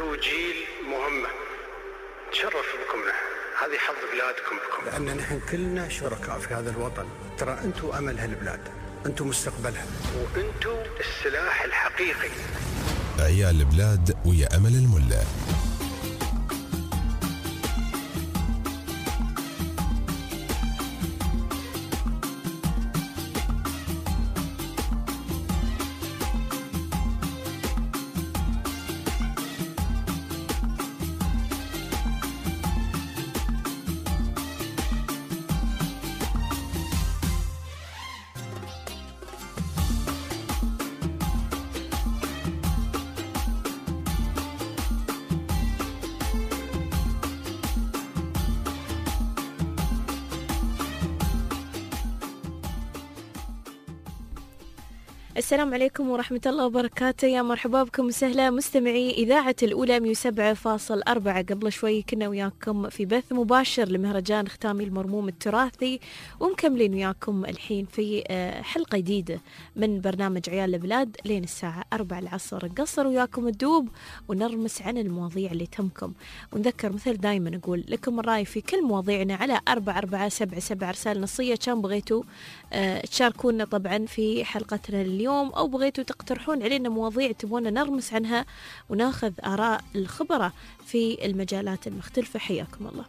أنتوا جيل مهمة، تشرف بكم نحن، هذه حظ بلادكم بكم، لأن نحن كلنا شركاء في هذا الوطن. ترى أنتوا أمل هالبلاد، أنتوا مستقبلها، وأنتوا السلاح الحقيقي. عيال البلاد ويا أمل الملا. السلام عليكم ورحمة الله وبركاته. يا مرحبا بكم وسهلا مستمعي إذاعة الأولى 107.4. قبل شوي كنا وياكم في بث مباشر لمهرجان ختامي المرموم التراثي، ومكملين وياكم الحين في حلقة جديدة من برنامج عيال البلاد لين الساعة 4 العصر. نقصر وياكم الدوب ونرمس عن المواضيع اللي تهمكم، ونذكر مثل دايما نقول لكم الرأي في كل مواضيعنا على 4477 رسالة نصية. كان بغيتوا تشاركونا طبعا في حلقتنا اليوم، أو بغيتوا تقترحون علينا مواضيع تبونا نرمس عنها وناخذ آراء الخبراء في المجالات المختلفة، حياكم الله.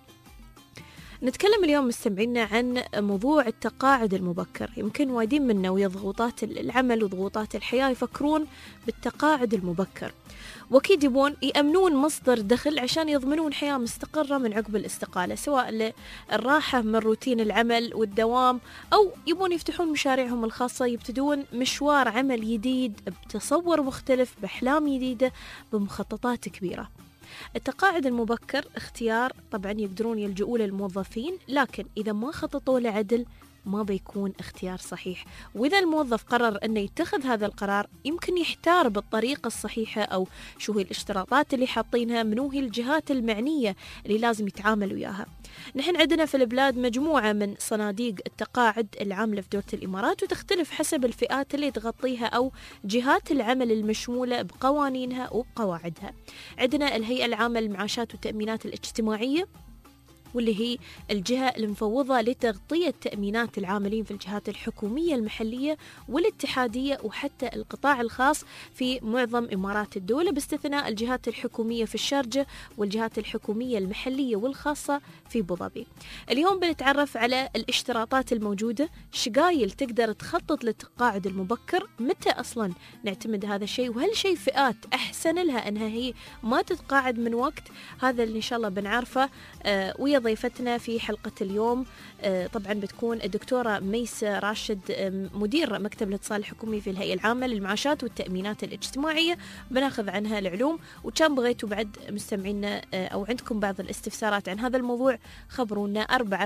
نتكلم اليوم مستمعينا عن موضوع التقاعد المبكر. يمكن وايدين منا ويا ضغوطات العمل وضغوطات الحياة يفكرون بالتقاعد المبكر، واكيد يبون يأمنون مصدر دخل عشان يضمنون حياة مستقرة من عقب الاستقالة، سواء الراحة من روتين العمل والدوام، أو يبون يفتحون مشاريعهم الخاصة، يبتدون مشوار عمل جديد بتصور مختلف، بأحلام جديدة، بمخططات كبيرة. التقاعد المبكر اختيار طبعا يقدرون يلجؤوا له الموظفين، لكن إذا ما خططوا له عدل ما بيكون اختيار صحيح. وإذا الموظف قرر أنه يتخذ هذا القرار يمكن يحتار بالطريقة الصحيحة، أو شو هي الاشتراطات اللي حاطينها، منو هي الجهات المعنية اللي لازم يتعامل وياها. نحن عندنا في البلاد مجموعة من صناديق التقاعد العاملة في دولة الإمارات، وتختلف حسب الفئات اللي تغطيها أو جهات العمل المشمولة بقوانينها وبقواعدها. عندنا الهيئة العامة للمعاشات والتأمينات الاجتماعية، واللي هي الجهة المفوضة لتغطية تأمينات العاملين في الجهات الحكومية المحلية والاتحادية وحتى القطاع الخاص في معظم إمارات الدولة، باستثناء الجهات الحكومية في الشارجة والجهات الحكومية المحلية والخاصة في أبوظبي. اليوم بنتعرف على الاشتراطات الموجودة، شقايل تقدر تخطط للتقاعد المبكر، متى أصلا نعتمد هذا الشيء، وهل شيء فئات أحسن لها أنها هي ما تتقاعد من وقت. هذا اللي إن شاء الله بنعرفه ويا ضيفتنا في حلقة اليوم. طبعا بتكون الدكتورة ميس راشد، مدير مكتب الاتصال الحكومي في الهيئة العامة للمعاشات والتأمينات الاجتماعية، بناخذ عنها العلوم. وكان بغيتوا بعد مستمعينا أو عندكم بعض الاستفسارات عن هذا الموضوع، خبرونا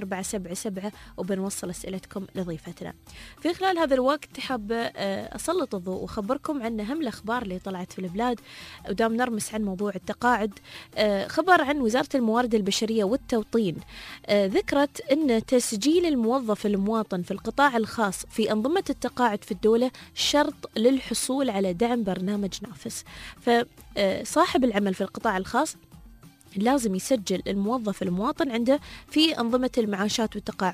4477 وبنوصل أسئلتكم لضيفتنا. في خلال هذا الوقت حابة أسلط الضوء وخبركم عن أهم الأخبار اللي طلعت في البلاد، ودام نرمس عن موضوع التقاعد. خبر عن وزارة الموارد البشرية والتوطين، ذكرت أن تسجيل الموظف المواطن في القطاع الخاص في أنظمة التقاعد في الدولة شرط للحصول على دعم برنامج نافس. فصاحب العمل في القطاع الخاص لازم يسجل الموظف المواطن عنده في أنظمة المعاشات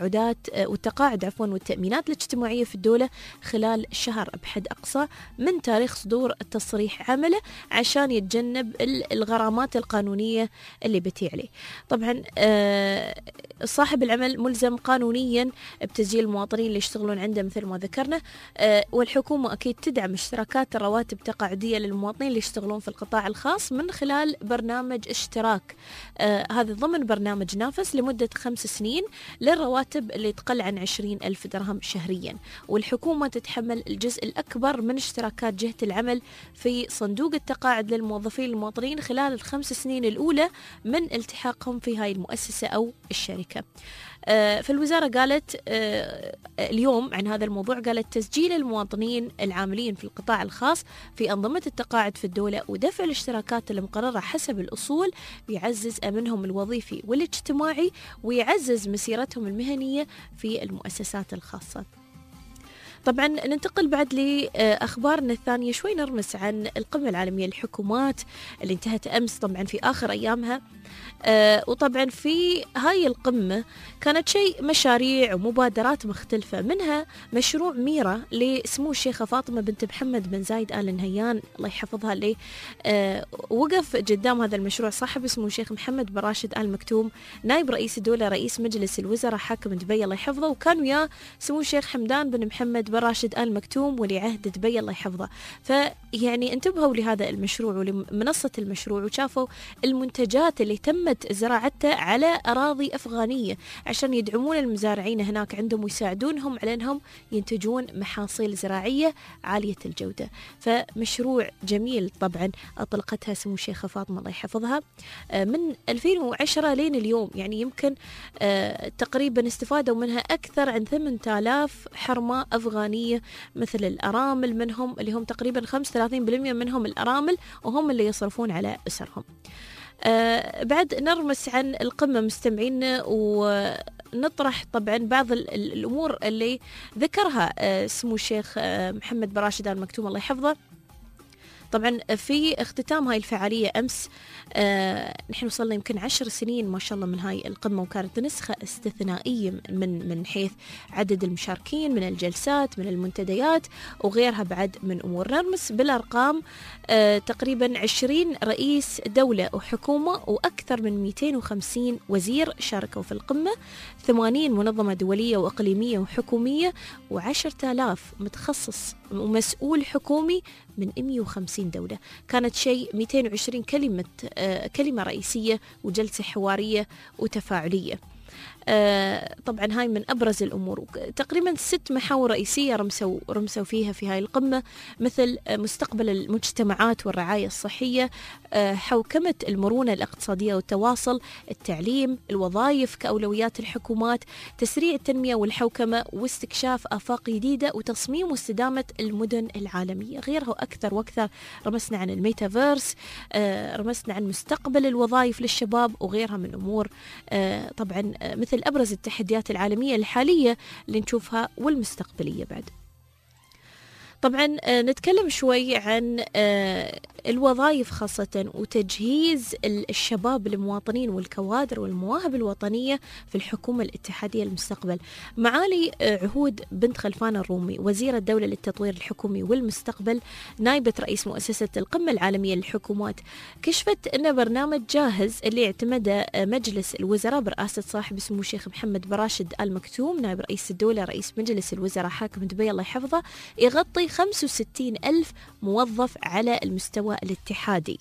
والتقاعد والتأمينات الاجتماعية في الدولة خلال شهر بحد أقصى من تاريخ صدور التصريح عمله، عشان يتجنب الغرامات القانونية اللي بتي عليه. طبعا صاحب العمل ملزم قانونيا بتسجيل المواطنين اللي يشتغلون عنده مثل ما ذكرنا، والحكومة أكيد تدعم اشتراكات الرواتب التقاعدية للمواطنين اللي يشتغلون في القطاع الخاص من خلال برنامج اشتراك. هذا ضمن برنامج نافس لمدة 5 سنين للرواتب اللي تقل عن 20,000 درهم شهريا، والحكومة تتحمل الجزء الأكبر من اشتراكات جهة العمل في صندوق التقاعد للموظفين المواطنين خلال ال5 سنين الأولى من التحاقهم في هاي المؤسسة أو الشركة. فالوزارة قالت اليوم عن هذا الموضوع، قالت تسجيل المواطنين العاملين في القطاع الخاص في أنظمة التقاعد في الدولة ودفع الاشتراكات المقررة حسب الأصول بيعزز أمنهم الوظيفي والاجتماعي، ويعزز مسيرتهم المهنية في المؤسسات الخاصة. طبعا ننتقل بعد لأخبارنا الثانية، شوي نرمس عن القمة العالمية للحكومات اللي انتهت أمس طبعا في آخر أيامها. وطبعا في هاي القمة كانت شيء مشاريع ومبادرات مختلفة، منها مشروع ميرا لسمو الشيخة فاطمة بنت محمد بن زايد آل نهيان الله يحفظها، اللي وقف قدام هذا المشروع صاحب سمو الشيخ محمد بن راشد آل مكتوم نائب رئيس الدولة رئيس مجلس الوزراء حاكم دبي الله يحفظه، وكان وياه سمو الشيخ حمدان بن محمد بن راشد آل مكتوم ولي عهد دبي الله يحفظه. فيعني انتبهوا لهذا المشروع ولمنصة المشروع وشافوا المنتجات اللي تمت زراعتها على أراضي أفغانية عشان يدعمون المزارعين هناك عندهم ويساعدونهم على أنهم ينتجون محاصيل زراعية عالية الجودة. فمشروع جميل طبعا أطلقتها سمو الشيخة فاطمة الله يحفظها من 2010 لين اليوم، يعني يمكن تقريبا استفادوا منها أكثر عن 8000 حرمة أفغانية مثل الأرامل منهم، اللي هم تقريبا 35% منهم الأرامل وهم اللي يصرفون على أسرهم. بعد نرمس عن القمة مستمعين ونطرح طبعا بعض الأمور اللي ذكرها سمو الشيخ محمد بن راشد آل مكتوم الله يحفظه. طبعا في اختتام هاي الفعالية أمس نحن وصلنا يمكن 10 سنين ما شاء الله من هاي القمة، وكانت نسخة استثنائية من حيث عدد المشاركين من الجلسات من المنتديات وغيرها بعد من أمور. نرمس بالأرقام تقريبا 20 رئيس دولة وحكومة وأكثر من 250 وزير شاركوا في القمة، 80 منظمة دولية وإقليمية وحكومية و10,000 متخصص ومسؤول حكومي من 150 دولة. كانت شيء 220 كلمة رئيسية وجلسة حوارية وتفاعلية. طبعا هاي من أبرز الأمور. تقريبا 6 محاور رئيسية رمسوا فيها في هاي القمة، مثل مستقبل المجتمعات والرعاية الصحية، حوكمة المرونة الاقتصادية والتواصل، التعليم، الوظائف كأولويات الحكومات، تسريع التنمية والحوكمة، واستكشاف آفاق جديدة، وتصميم واستدامة المدن العالمية. غيرها وأكثر وأكثر. رمسنا عن الميتافيرس، رمسنا عن مستقبل الوظائف للشباب وغيرها من أمور. طبعا مثل أبرز التحديات العالمية الحالية اللي نشوفها والمستقبلية بعد. طبعا نتكلم شوي عن الوظائف خاصة وتجهيز الشباب المواطنين والكوادر والمواهب الوطنية في الحكومة الاتحادية المستقبل. معالي عهود بنت خلفان الرومي وزيرة الدولة للتطوير الحكومي والمستقبل نائبة رئيس مؤسسة القمة العالمية للحكومات كشفت أن برنامج جاهز اللي اعتمده مجلس الوزراء برئاسة صاحب سمو الشيخ محمد بن راشد آل مكتوم نائب رئيس الدولة رئيس مجلس الوزراء حاكم دبي الله يحفظه، يغطي 65,000 موظف على المستوى الاتحادي.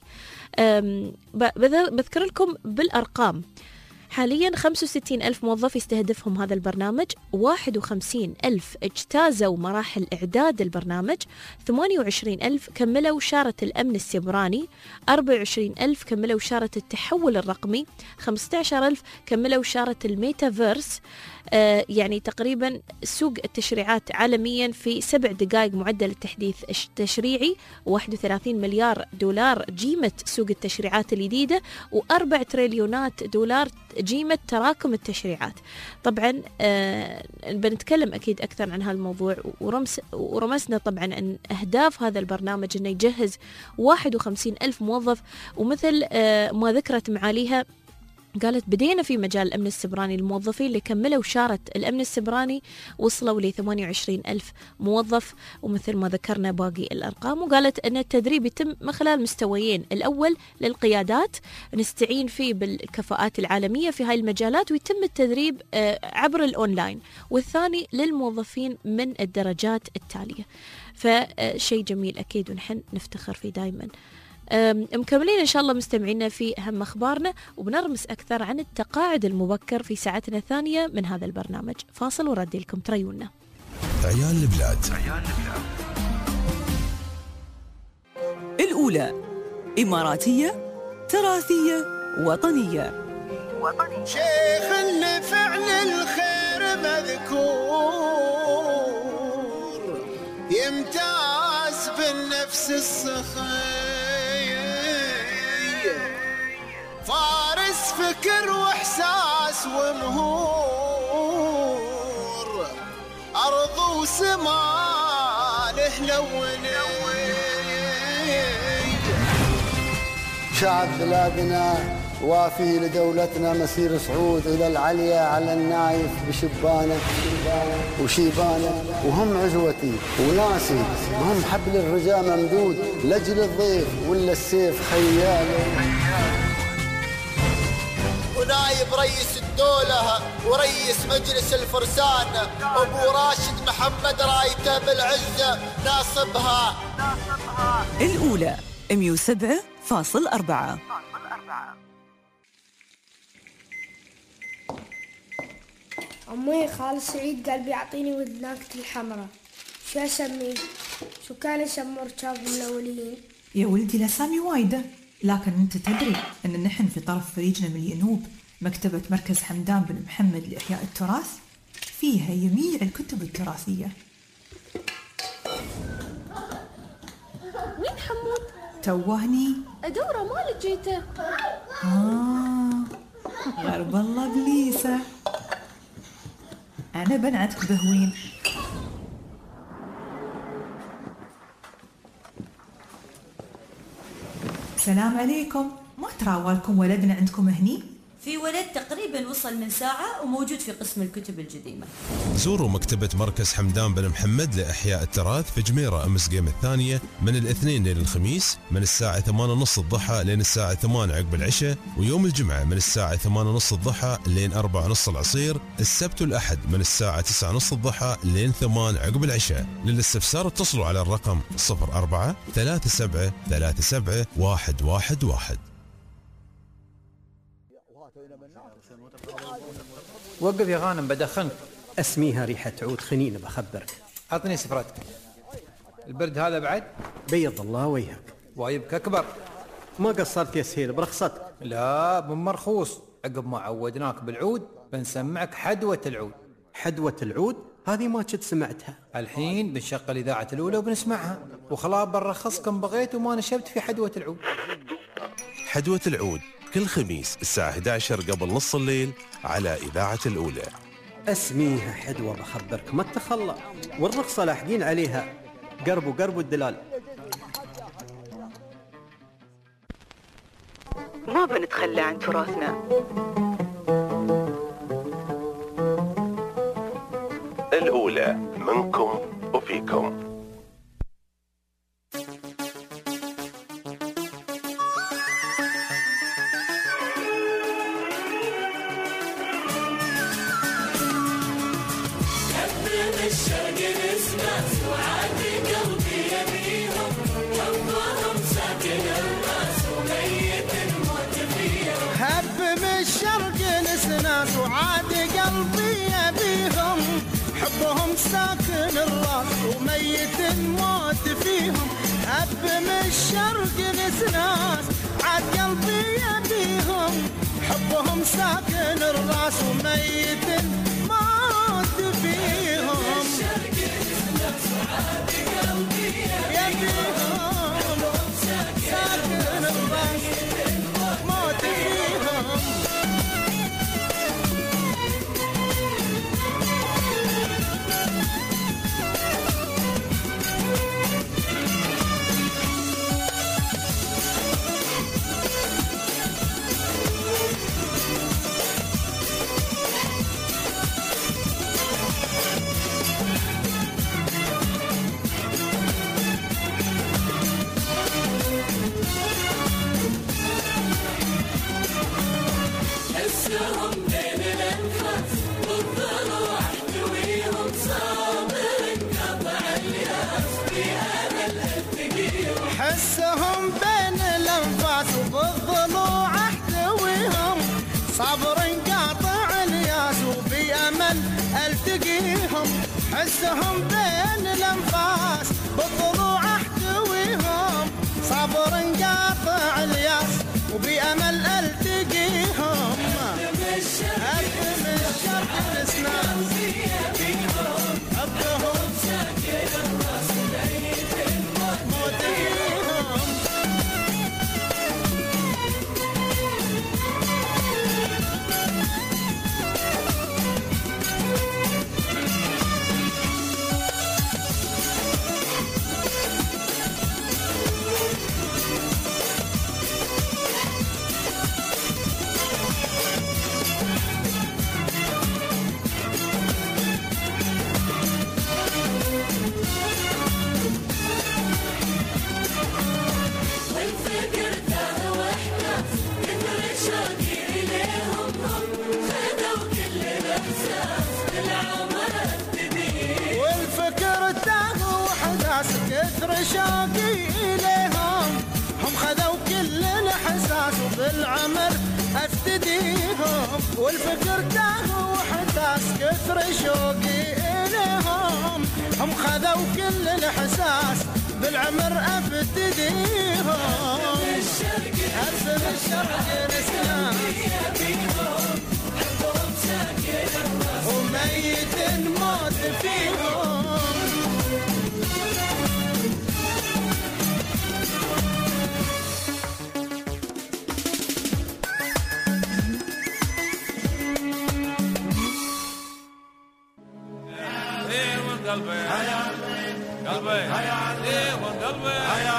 بذكر لكم بالأرقام. حاليا 65,000 موظف يستهدفهم هذا البرنامج، 51,000 اجتازوا مراحل إعداد البرنامج، 28,000 كملوا شارة الأمن السيبراني، 24,000 كملوا شارة التحول الرقمي، 15,000 كملوا شارة الميتافيرس. يعني تقريبا سوق التشريعات عالميا في 7 دقائق معدل التحديث التشريعي، 31 مليار دولار جيمة سوق التشريعات الجديدة، و4 تريليونات دولار جيمة تراكم التشريعات. طبعا بنتكلم أكيد أكثر عن هالموضوع ورمسنا طبعا عن أهداف هذا البرنامج أنه يجهز 51,000 موظف. ومثل ما ذكرت معاليها قالت بدينا في مجال الأمن السيبراني، الموظفين اللي كملوا شارة الأمن السيبراني وصلوا ل 28,000 موظف، ومثل ما ذكرنا باقي الأرقام. وقالت أن التدريب يتم من خلال مستويين، الأول للقيادات نستعين فيه بالكفاءات العالمية في هاي المجالات ويتم التدريب عبر الأونلاين، والثاني للموظفين من الدرجات التالية. فشيء جميل أكيد ونحن نفتخر فيه دايما. مكملين إن شاء الله مستمعينا في أهم أخبارنا، وبنرمس أكثر عن التقاعد المبكر في ساعتنا الثانية من هذا البرنامج. فاصل وردي لكم تريونا. عيال البلاد الأولى إماراتية تراثية وطنية. شيخ اللي فعل الخير مذكور يمتاز بالنفس السخية، فارس فكر واحساس ومهور، ارض وسماء تلوني. شعب بلادنا وافي لدولتنا مسير صعود إلى العليا على النايف بشبانه وشيبانه، وهم عزوتي وناسي وهم حبل الرجاء ممدود لجل الضيف ولا السيف خياله. ونايب رئيس الدولة ورئيس مجلس الفرسان أبو راشد محمد رايته بالعزة ناصبها. الأولى 107.4. أمي خال سعيد قال بيعطيني وذناكتي الحمراء، شو أسميه؟ شو كان يسموا ركاب من الأولين؟ يا ولدي الأسامي وايدة، لكن أنت تدري أن نحن في طرف فريجنا من الينوب مكتبة مركز حمدان بن محمد لإحياء التراث فيها جميع الكتب التراثية. وين حمود؟ توهني أدوره ما لقيته. غرب الله بليسة، أنا بنعتك بهوين. السلام عليكم، ما تراوالكم ولدنا عندكم هني؟ في ولد تقريبا وصل من ساعة وموجود في قسم الكتب القديمة. زوروا مكتبة مركز حمدان بن محمد لإحياء التراث في جميرة أمس قيم الثانية من الاثنين لين الخميس من الساعة 8:30 الضحى لين الساعة 8 عقب العشاء، ويوم الجمعة من الساعة 8:30 الضحى لين 4:30 العصير، السبت والأحد من الساعة 9:30 الضحى لين 8 عقب العشاء. للاستفسار اتصلوا على الرقم 04 37 37 111. وقف يا غانم بدخنك. اسميها ريحة عود خنين بخبرك. أعطني سفرتك. البرد هذا بعد؟ بيض الله وجهك. وايبك أكبر. ما قصرت يا سهيل برخصتك. لا بمرخوص، عقب ما عودناك بالعود بنسمعك حدوة العود. حدوة العود؟ هذه ما كنت سمعتها. الحين بنشغل إذاعة الأولى وبنسمعها، وخلاص بنرخصكم بغيت وما نشبت في حدوة العود. حدوة العود كل خميس الساعة 11 قبل نص الليل على إذاعة الأولى. اسميها حدوة بخبرك، ما تخلى، والرخصة لاحقين عليها. قرب الدلال. ما بنتخلى عن تراثنا. الأولى منكم وفيكم. وعاد قلبي يبيهم، حبهم ساكن الراس وميت الموت فيهم. هب من الشرق نسناس عاد قلبي يبيهم، حبهم ساكن الراس وميت الموت فيهم. يبيهم ساكن الراس موت فيهم. حسهم بين الأنفاس وبالضلوع احتويهم، صبر قاطع الياس وبأمل التقيهم. حسهم بين الأنفاس بالضلوع احتويهم، صبر قاطع الياس وبأمل التقيهم. أقم الشرق الاسنان حبهم ساكن الراس موت فيهم. شوقي إليهم، هم خذوا كل الإحساس وبالعمر أفتديهم، والفكر تاه وحتاس كثر شوقي إليهم، هم خذوا كل الإحساس بالعمر أفتديهم. أرسل الشرق نسلام وميت الموت فيهم. قلبي قلبي قلبي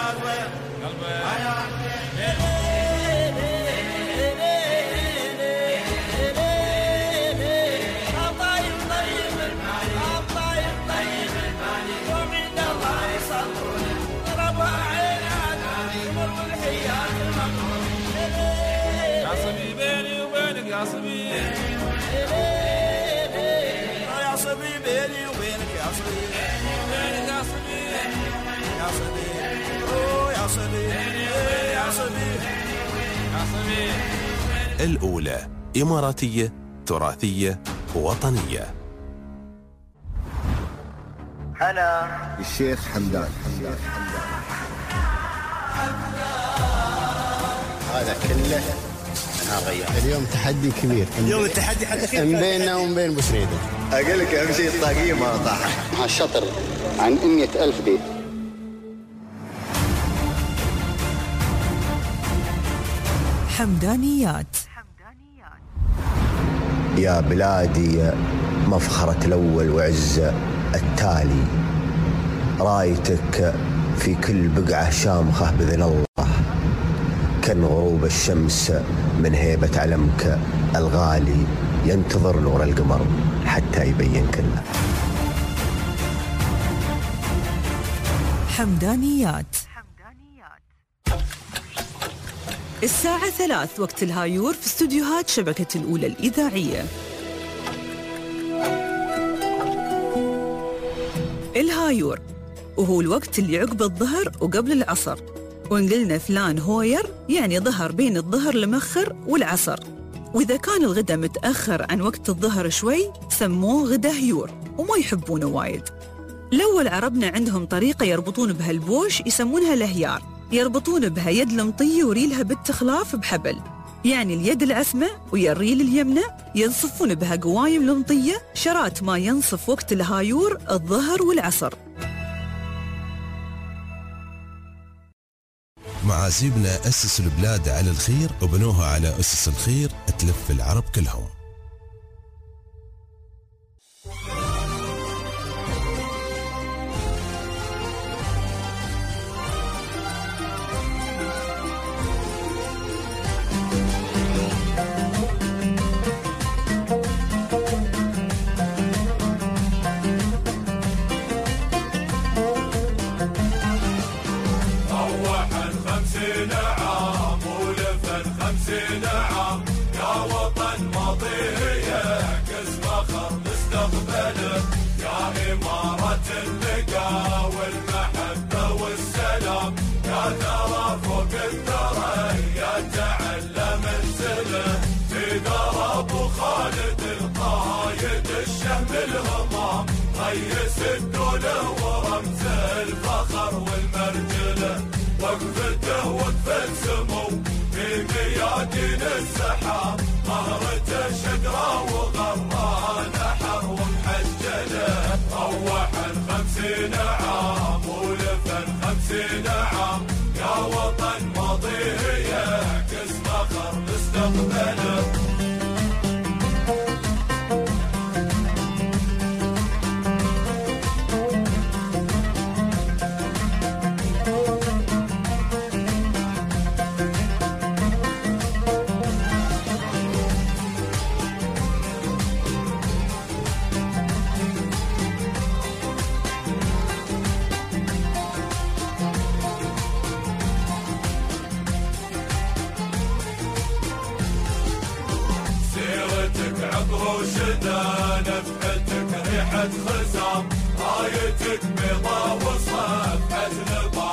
يا صبي بيني وبينك يا صبي، يا صبي بيني وبينك يا صبي، بينك يا صبي، يا صبي يا صبي يا صبي يا صبي. الأولى إماراتية تراثية وطنية. أنا الشيخ حمدان. هذا كله أنا غير. اليوم تحدي كبير. اليوم التحدي حد أخير من بيننا ومن بين بوسريدة. أقول لك أهم شيء الطاقية ما طاحت. مع الشطر عن 100,000 بيت. حمدانيات. يا بلادي مفخرة الأول وعز التالي، رايتك في كل بقعة شامخة بإذن الله، كان غروب الشمس من هيبة علمك الغالي، ينتظر نور القمر حتى يبين كله. حمدانيات. الساعة 3 وقت الهايور في استوديوهات شبكة الأولى الإذاعية. الهايور وهو الوقت اللي عقب الظهر وقبل العصر، وإن قلنا فلان هوير يعني ظهر بين الظهر المؤخر والعصر، وإذا كان الغداء متأخر عن وقت الظهر شوي سموه غدا هيور وما يحبونه وايد. الأول عربنا عندهم طريقة يربطون بها البوش يسمونها الهيار، يربطون بها يد المطية وريلها بالتخلاف بحبل، يعني اليد العسمة ويا الريل اليمنى ينصفون بها قوايم المطية شرات ما ينصف وقت الهايور الظهر والعصر. معازيبنا أسسوا البلاد على الخير وبنوها على أسس الخير تلف العرب كلهم. ريس الدولة ورمز الفخر والمرجلة، وقفته وقفة سمو في ميادين السحاب، مهرته شقرة وغرانة حر ومحجلة. روح 50 عام ولف 50 عام، يا وطن ماضيه يعكس فخر مستقبله. نفحتك ريحة خزام، رايتك بيضا وصفحة نظام.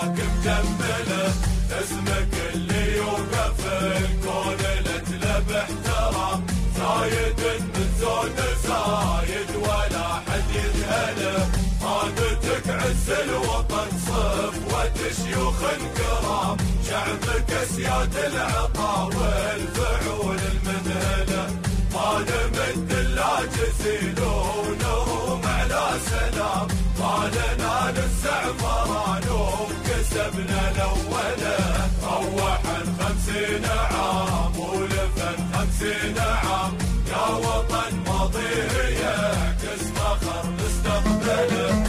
تجمله اسمك اللي يوقف الكون لتلب احترام زايد من زود زايد ولا حد يجهله عادتك عز الوطن صفوة شيوخ كرام شعبك اسياد العطا والفعول المذهله ما نمد الا جزيلون وهم على سلام ما لنا للزعفران وكسبنا الاوله روحا 50 عام ولفا 50 عام يا وطن ماضيه يعكس فخر مستقبله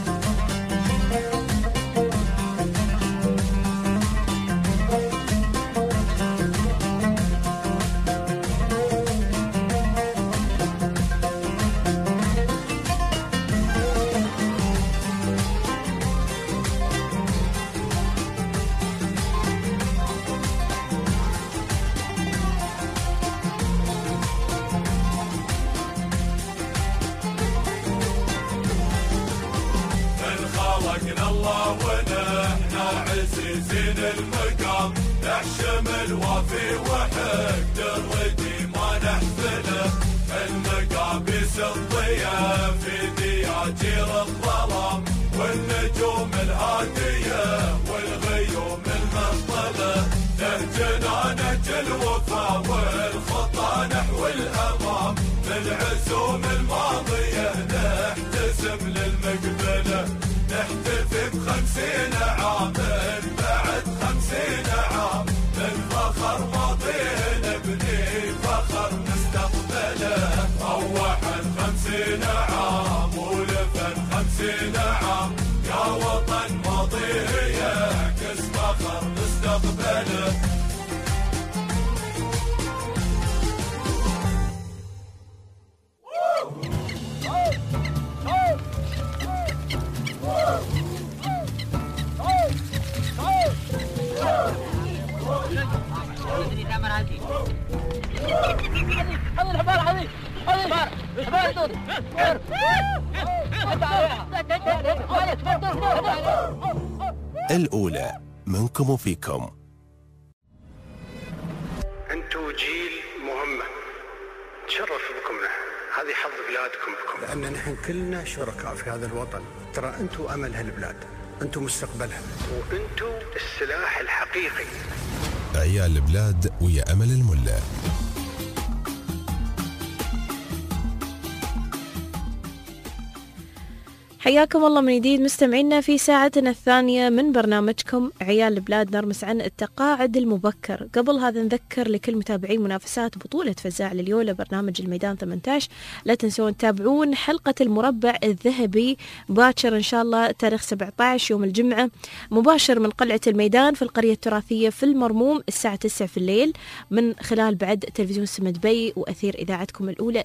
الله ونحن عزيزين المقام نحشم الوافي وحق الردي ما نحفله المقابيس الضياء في دياجير الظلام والنجوم الهادية والغيوم المنطلة نهجنا نهج الوفا والخطى نحو الأمام بالعزوم الماضية نحتسم للمقبلة نحتفي ب50 عام بعد 50 عام من فخر ماضيه نبني فخر مستقبله روحا 50 عام ولفا 50 عام يا وطن ماضيه يعكس فخر مستقبله الأولى منكم وفيكم. أنتوا جيل مهمة تشرف بكم نحن هذه حظ بلادكم بكم لأن نحن كلنا شركاء في هذا الوطن ترى أنتوا أمل هالبلاد أنتوا مستقبلها وأنتوا السلاح الحقيقي عيال البلاد ويا أمل الملا. حياكم الله من جديد مستمعينا في ساعتنا الثانية من برنامجكم عيال البلاد. نرمس عن التقاعد المبكر. قبل هذا نذكر لكل متابعي منافسات بطولة فزاع لليولة برنامج الميدان 18 لا تنسون تتابعون حلقة المربع الذهبي باكر إن شاء الله تاريخ 17 يوم الجمعة مباشر من قلعة الميدان في القرية التراثية في المرموم الساعة 9 في الليل من خلال بعد تلفزيون سمد بي وأثير إذاعتكم الأولى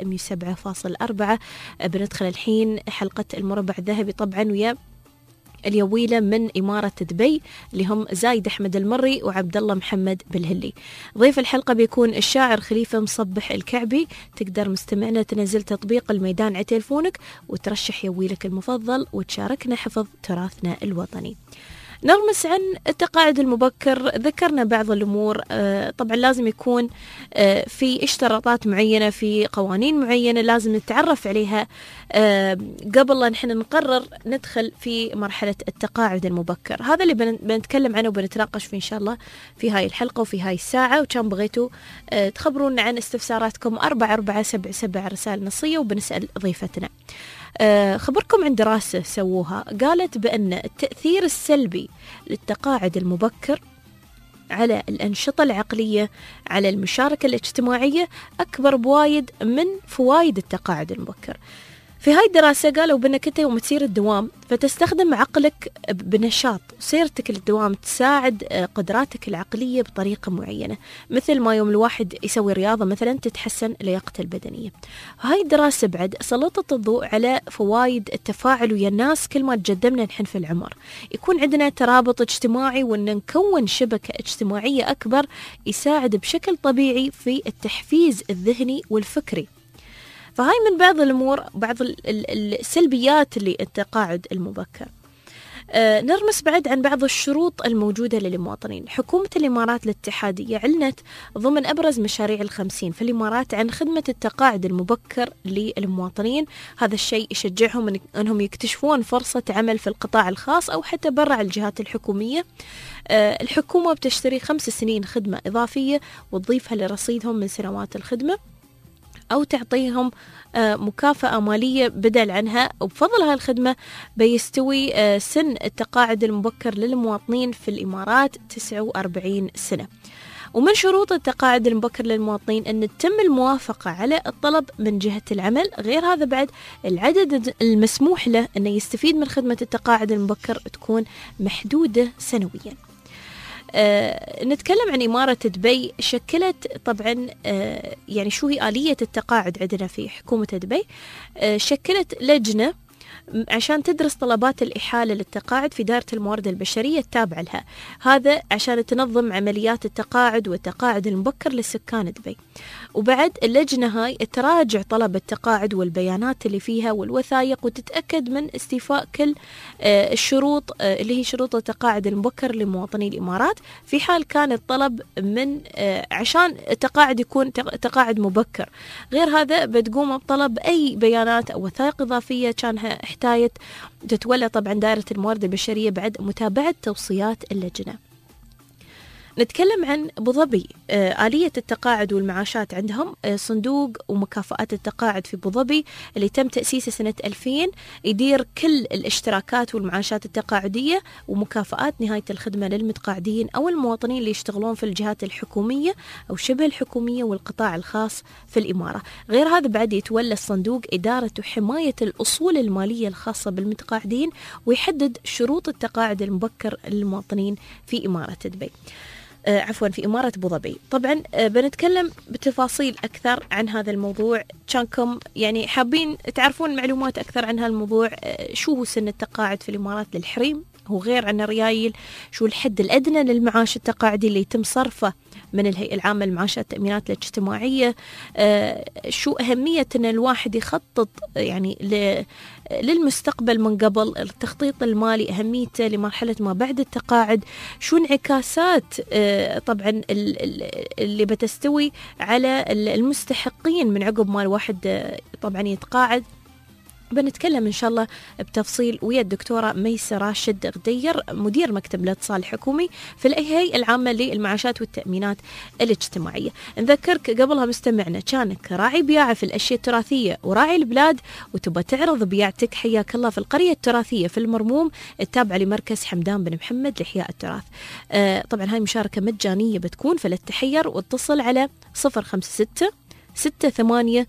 107.4. بندخل الحين حلقة المربع الذهبي طبعا ويا اليويلة من إمارة دبي اللي هم زايد أحمد المري وعبد الله محمد بالهلي. ضيف الحلقة بيكون الشاعر خليفة مصبح الكعبي. تقدر مستمعنا تنزل تطبيق الميدان على تلفونك وترشح يويلك المفضل وتشاركنا حفظ تراثنا الوطني. نرمس عن التقاعد المبكر. ذكرنا بعض الأمور طبعا لازم يكون في اشتراطات معينة في قوانين معينة لازم نتعرف عليها قبل لا نحن نقرر ندخل في مرحلة التقاعد المبكر. هذا اللي بنتكلم عنه وبنتناقش فيه إن شاء الله في هاي الحلقة وفي هاي الساعة. وكان بغيتوا تخبرونا عن استفساراتكم 4477 رسائل نصية وبنسأل ضيفتنا. خبركم عن دراسة سووها قالت بأن التأثير السلبي للتقاعد المبكر على الأنشطة العقلية على المشاركة الاجتماعية أكبر بوايد من فوائد التقاعد المبكر. في هاي الدراسة قالوا بأنك أنت يوم تسير الدوام فتستخدم عقلك بنشاط سيرتك للدوام تساعد قدراتك العقلية بطريقة معينة مثل ما يوم الواحد يسوي رياضة مثلا تتحسن لياقته البدنية. هاي الدراسة بعد سلطت الضوء على فوائد التفاعل ويا الناس كل ما تقدمنا نحن في العمر يكون عندنا ترابط اجتماعي وأن نكون شبكة اجتماعية أكبر يساعد بشكل طبيعي في التحفيز الذهني والفكري. فهاي من بعض الأمور بعض السلبيات اللي التقاعد المبكر. نرمس بعد عن بعض الشروط الموجودة للمواطنين. حكومة الإمارات الاتحادية أعلنت ضمن أبرز مشاريع 50 في الإمارات عن خدمة التقاعد المبكر للمواطنين. هذا الشيء يشجعهم أنهم يكتشفون فرصة عمل في القطاع الخاص أو حتى برا الجهات الحكومية. الحكومة بتشتري 5 سنين خدمة إضافية وتضيفها لرصيدهم من سنوات الخدمة، أو تعطيهم مكافأة مالية بدل عنها. وبفضل هالخدمة بيستوي سن التقاعد المبكر للمواطنين في الإمارات 49 سنة. ومن شروط التقاعد المبكر للمواطنين أن تتم الموافقة على الطلب من جهة العمل. غير هذا بعد العدد المسموح له أنه يستفيد من خدمة التقاعد المبكر تكون محدودة سنويا. نتكلم عن إمارة دبي. شكلت طبعا يعني شو هي آلية التقاعد عندنا في حكومة دبي. شكلت لجنة عشان تدرس طلبات الإحالة للتقاعد في دائرة الموارد البشرية التابعة لها، هذا عشان تنظم عمليات التقاعد والتقاعد المبكر لسكان دبي. وبعد اللجنة هاي تراجع طلب التقاعد والبيانات اللي فيها والوثائق وتتأكد من استيفاء كل الشروط اللي هي شروط التقاعد المبكر لمواطني الإمارات في حال كان الطلب من عشان التقاعد يكون تقاعد مبكر. غير هذا بتقوم بطلب أي بيانات أو وثائق إضافية كانها احتاجت تتولى طبعا دائرة الموارد البشرية بعد متابعة توصيات اللجنة. نتكلم عن أبو ظبي. آلية التقاعد والمعاشات عندهم صندوق ومكافآت التقاعد في أبو ظبي اللي تم تأسيسه سنة 2000 يدير كل الاشتراكات والمعاشات التقاعدية ومكافآت نهاية الخدمة للمتقاعدين أو المواطنين اللي يشتغلون في الجهات الحكومية أو شبه الحكومية والقطاع الخاص في الإمارة. غير هذا بعد يتولى الصندوق إدارة وحماية الأصول المالية الخاصة بالمتقاعدين ويحدد شروط التقاعد المبكر للمواطنين في إمارة دبي. في إمارة أبو ظبي. طبعا بنتكلم بتفاصيل أكثر عن هذا الموضوع. كانكم يعني حابين تعرفون معلومات أكثر عن هذا الموضوع. شو هو سن التقاعد في الإمارات للحريم، هو غير عن الريايل، شو الحد الأدنى للمعاش التقاعدي اللي يتم صرفه من الهيئة العامة للمعاشات التأمينات الاجتماعية، شو أهمية أن الواحد يخطط يعني للمستقبل من قبل، التخطيط المالي أهميته لمرحلة ما بعد التقاعد، شو انعكاسات طبعا اللي بتستوي على المستحقين من عقب ما الواحد طبعا يتقاعد. بنتكلم إن شاء الله بتفصيل ويا الدكتورة ميسة راشد غدير مدير مكتب الاتصال الحكومي في الهيئة العامة للمعاشات والتأمينات الاجتماعية. نذكرك قبلها مستمعنا كانك راعي بياعة في الأشياء التراثية وراعي البلاد وتبى تعرض بياعتك، حياك الله في القرية التراثية في المرموم التابعة لمركز حمدان بن محمد لإحياء التراث. طبعا هاي مشاركة مجانية بتكون، فلا تحير واتصل على 056 68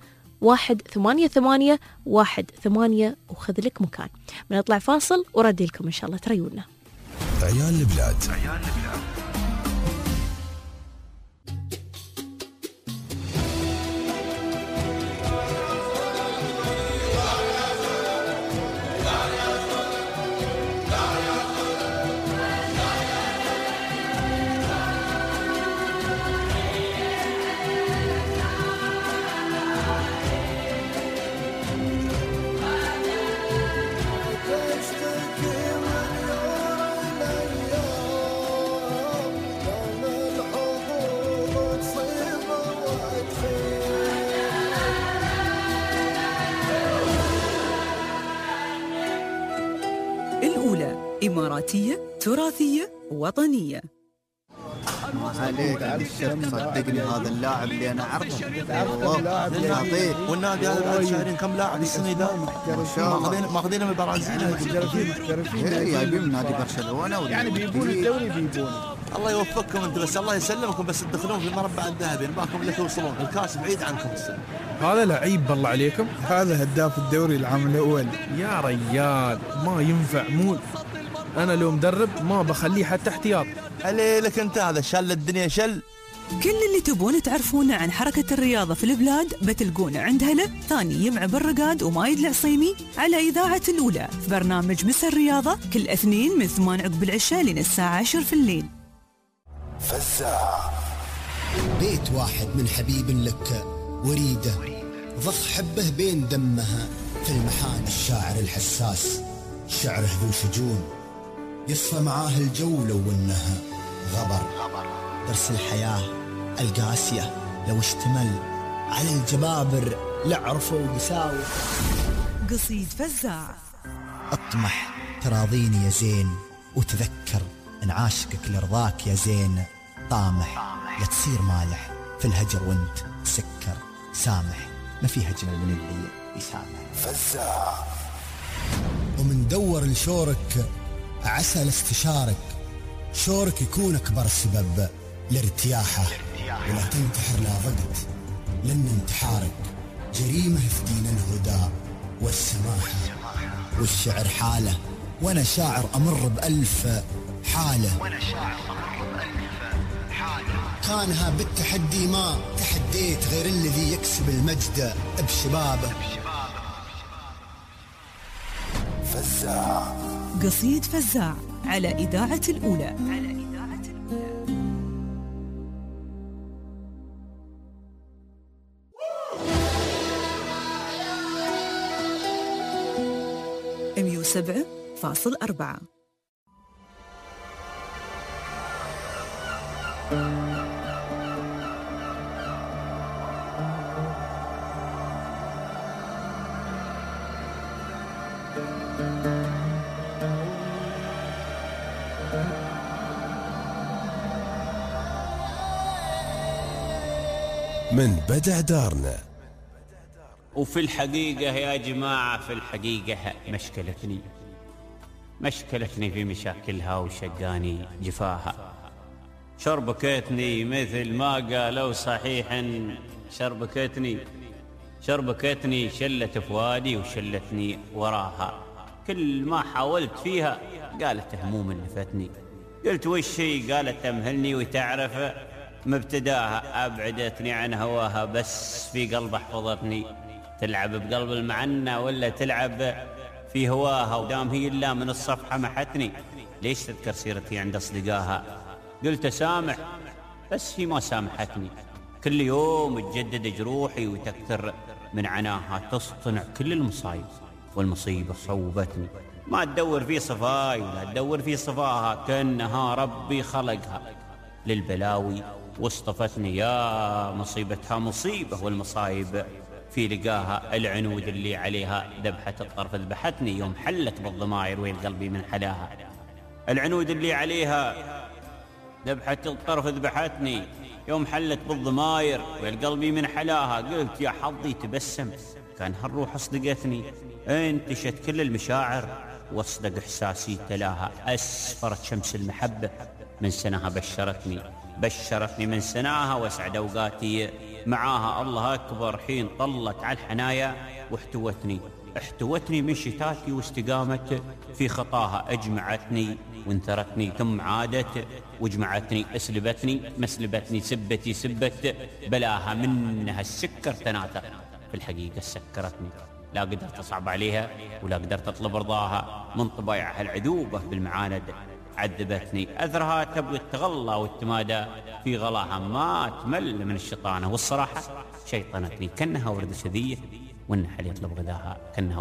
188 18 وخذ لك مكان. بنطلع فاصل وردي لكم إن شاء الله تريونا. عيال البلاد. إماراتية تراثية وطنية. عليك الشرط صدقني هذا اللاعب اللي انا اعرفه والله والنادي هذا بعد شهرين كم لاعب السنه ذا ماخذينه من البرازيل جايبين من نادي برشلونه يعني بيجيبون الدوري بيجيبون. الله يوفقكم انتم بس الله يسلمكم بس تدخلون في المربع الذهبي نباكم اللي توصلون الكاس بعيد عنكم السنه. هذا لعيب بالله عليكم، هذا هداف الدوري العام الاول يا ريال ما ينفع مول. أنا لو مدرب ما بخليه حتى احتياط. عليك أنت هذا شل الدنيا شل. كل اللي تبون تعرفونه عن حركة الرياضة في البلاد بتلقونه عند هلا ثاني يمع بالرقاد ومايد العصيمي على إذاعة الأولى في برنامج مسا الرياضة كل اثنين من 8 عقب العشاء لين الساعة 10 في الليل. فزاع بيت واحد من حبيب لك وريده ضخ حبه بين دمها في المحان الشاعر الحساس شعره ذو شجون يصفى معاه الجو لو انها غبر. درس الحياة القاسية لو اشتمل على الجبابر لعرفوا قساوة. قصيد فزاع. اطمح تراضيني يا زين، وتذكر ان عاشقك لرضاك يا زين. طامح لا تصير مالح في الهجر وانت سكر. سامح ما في هجر من اللي يسامح. فزاع. ومن دور لشورك عسى لاستشارك، شورك يكون أكبر سبب لارتياحه. ولا تنتحر لا ضغط لأن انتحارك جريمة في دين الهدى والسماحة. والشعر حالة وأنا شاعر أمر بألف حالة. كانها بالتحدي ما تحديت غير الذي يكسب المجد بشبابه. فزاع. قصيد فزاع على إذاعة الأولى. $107.4. من بدع دارنا. وفي الحقيقة يا جماعة، في الحقيقة مشكلتني في مشاكلها وشقاني جفاها. شربكتني مثل ما قالوا صحيحا، شربكتني شلت فؤادي وشلتني وراها. كل ما حاولت فيها قالت هموم نفتني. قلت وشي؟ قالت تمهلني وتعرف مبتداها. أبعدتني عن هواها بس في قلب حفظتني. تلعب بقلب المعنى ولا تلعب في هواها؟ ودام هي إلا من الصفحة محتني، ليش تذكر سيرتي عند أصدقاها؟ قلت أسامح بس هي ما سامحتني. كل يوم تجدد جروحي وتكثر من عناها. تصطنع كل المصايب والمصيبة صوبتني. ما تدور في صفاي ولا تدور في صفاها، كأنها ربي خلقها للبلاوي واصطفتني. يا مصيبتها مصيبة والمصايب في لقاها. العنود اللي عليها ذبحة الطرف ذبحتني يوم حلت بالضماير، وين قلبي من حلاها. العنود اللي عليها ذبحة الطرف ذبحتني يوم حلت بالضماير، وين قلبي من حلاها. قلت يا حظي تبسم كان هالروح اصدقتني. انتشت كل المشاعر واصدق احساسي تلاها. اسفرت شمس المحبة من سنها بشرتني من سناها، واسعد اوقاتي معاها. الله اكبر حين طلت على الحنايا واحتوتني من شتاتي واستقامت في خطاها. اجمعتني وانثرتني ثم عادت وجمعتني. مسلبتني سبت بلاها. منها السكر تناثر، في الحقيقة سكرتني. لا قدرت أصعب عليها ولا قدرت أطلب رضاها. من طبيعها العذوبة بالمعاند عذبتني. أثرها تبغي التغلى والتمادى في غلاها. ما تمل من الشيطانة والصراحة شيطنتني. كأنها وردة شذية والنحل يطلب غذاها.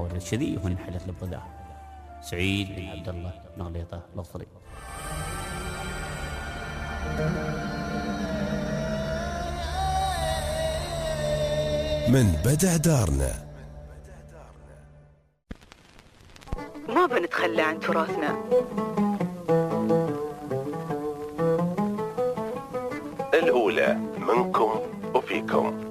سعيد بن عبد الله نغليطة الأصلي. من بدع دارنا. ما بنتخلى عن تراثنا. الأولى منكم وفيكم.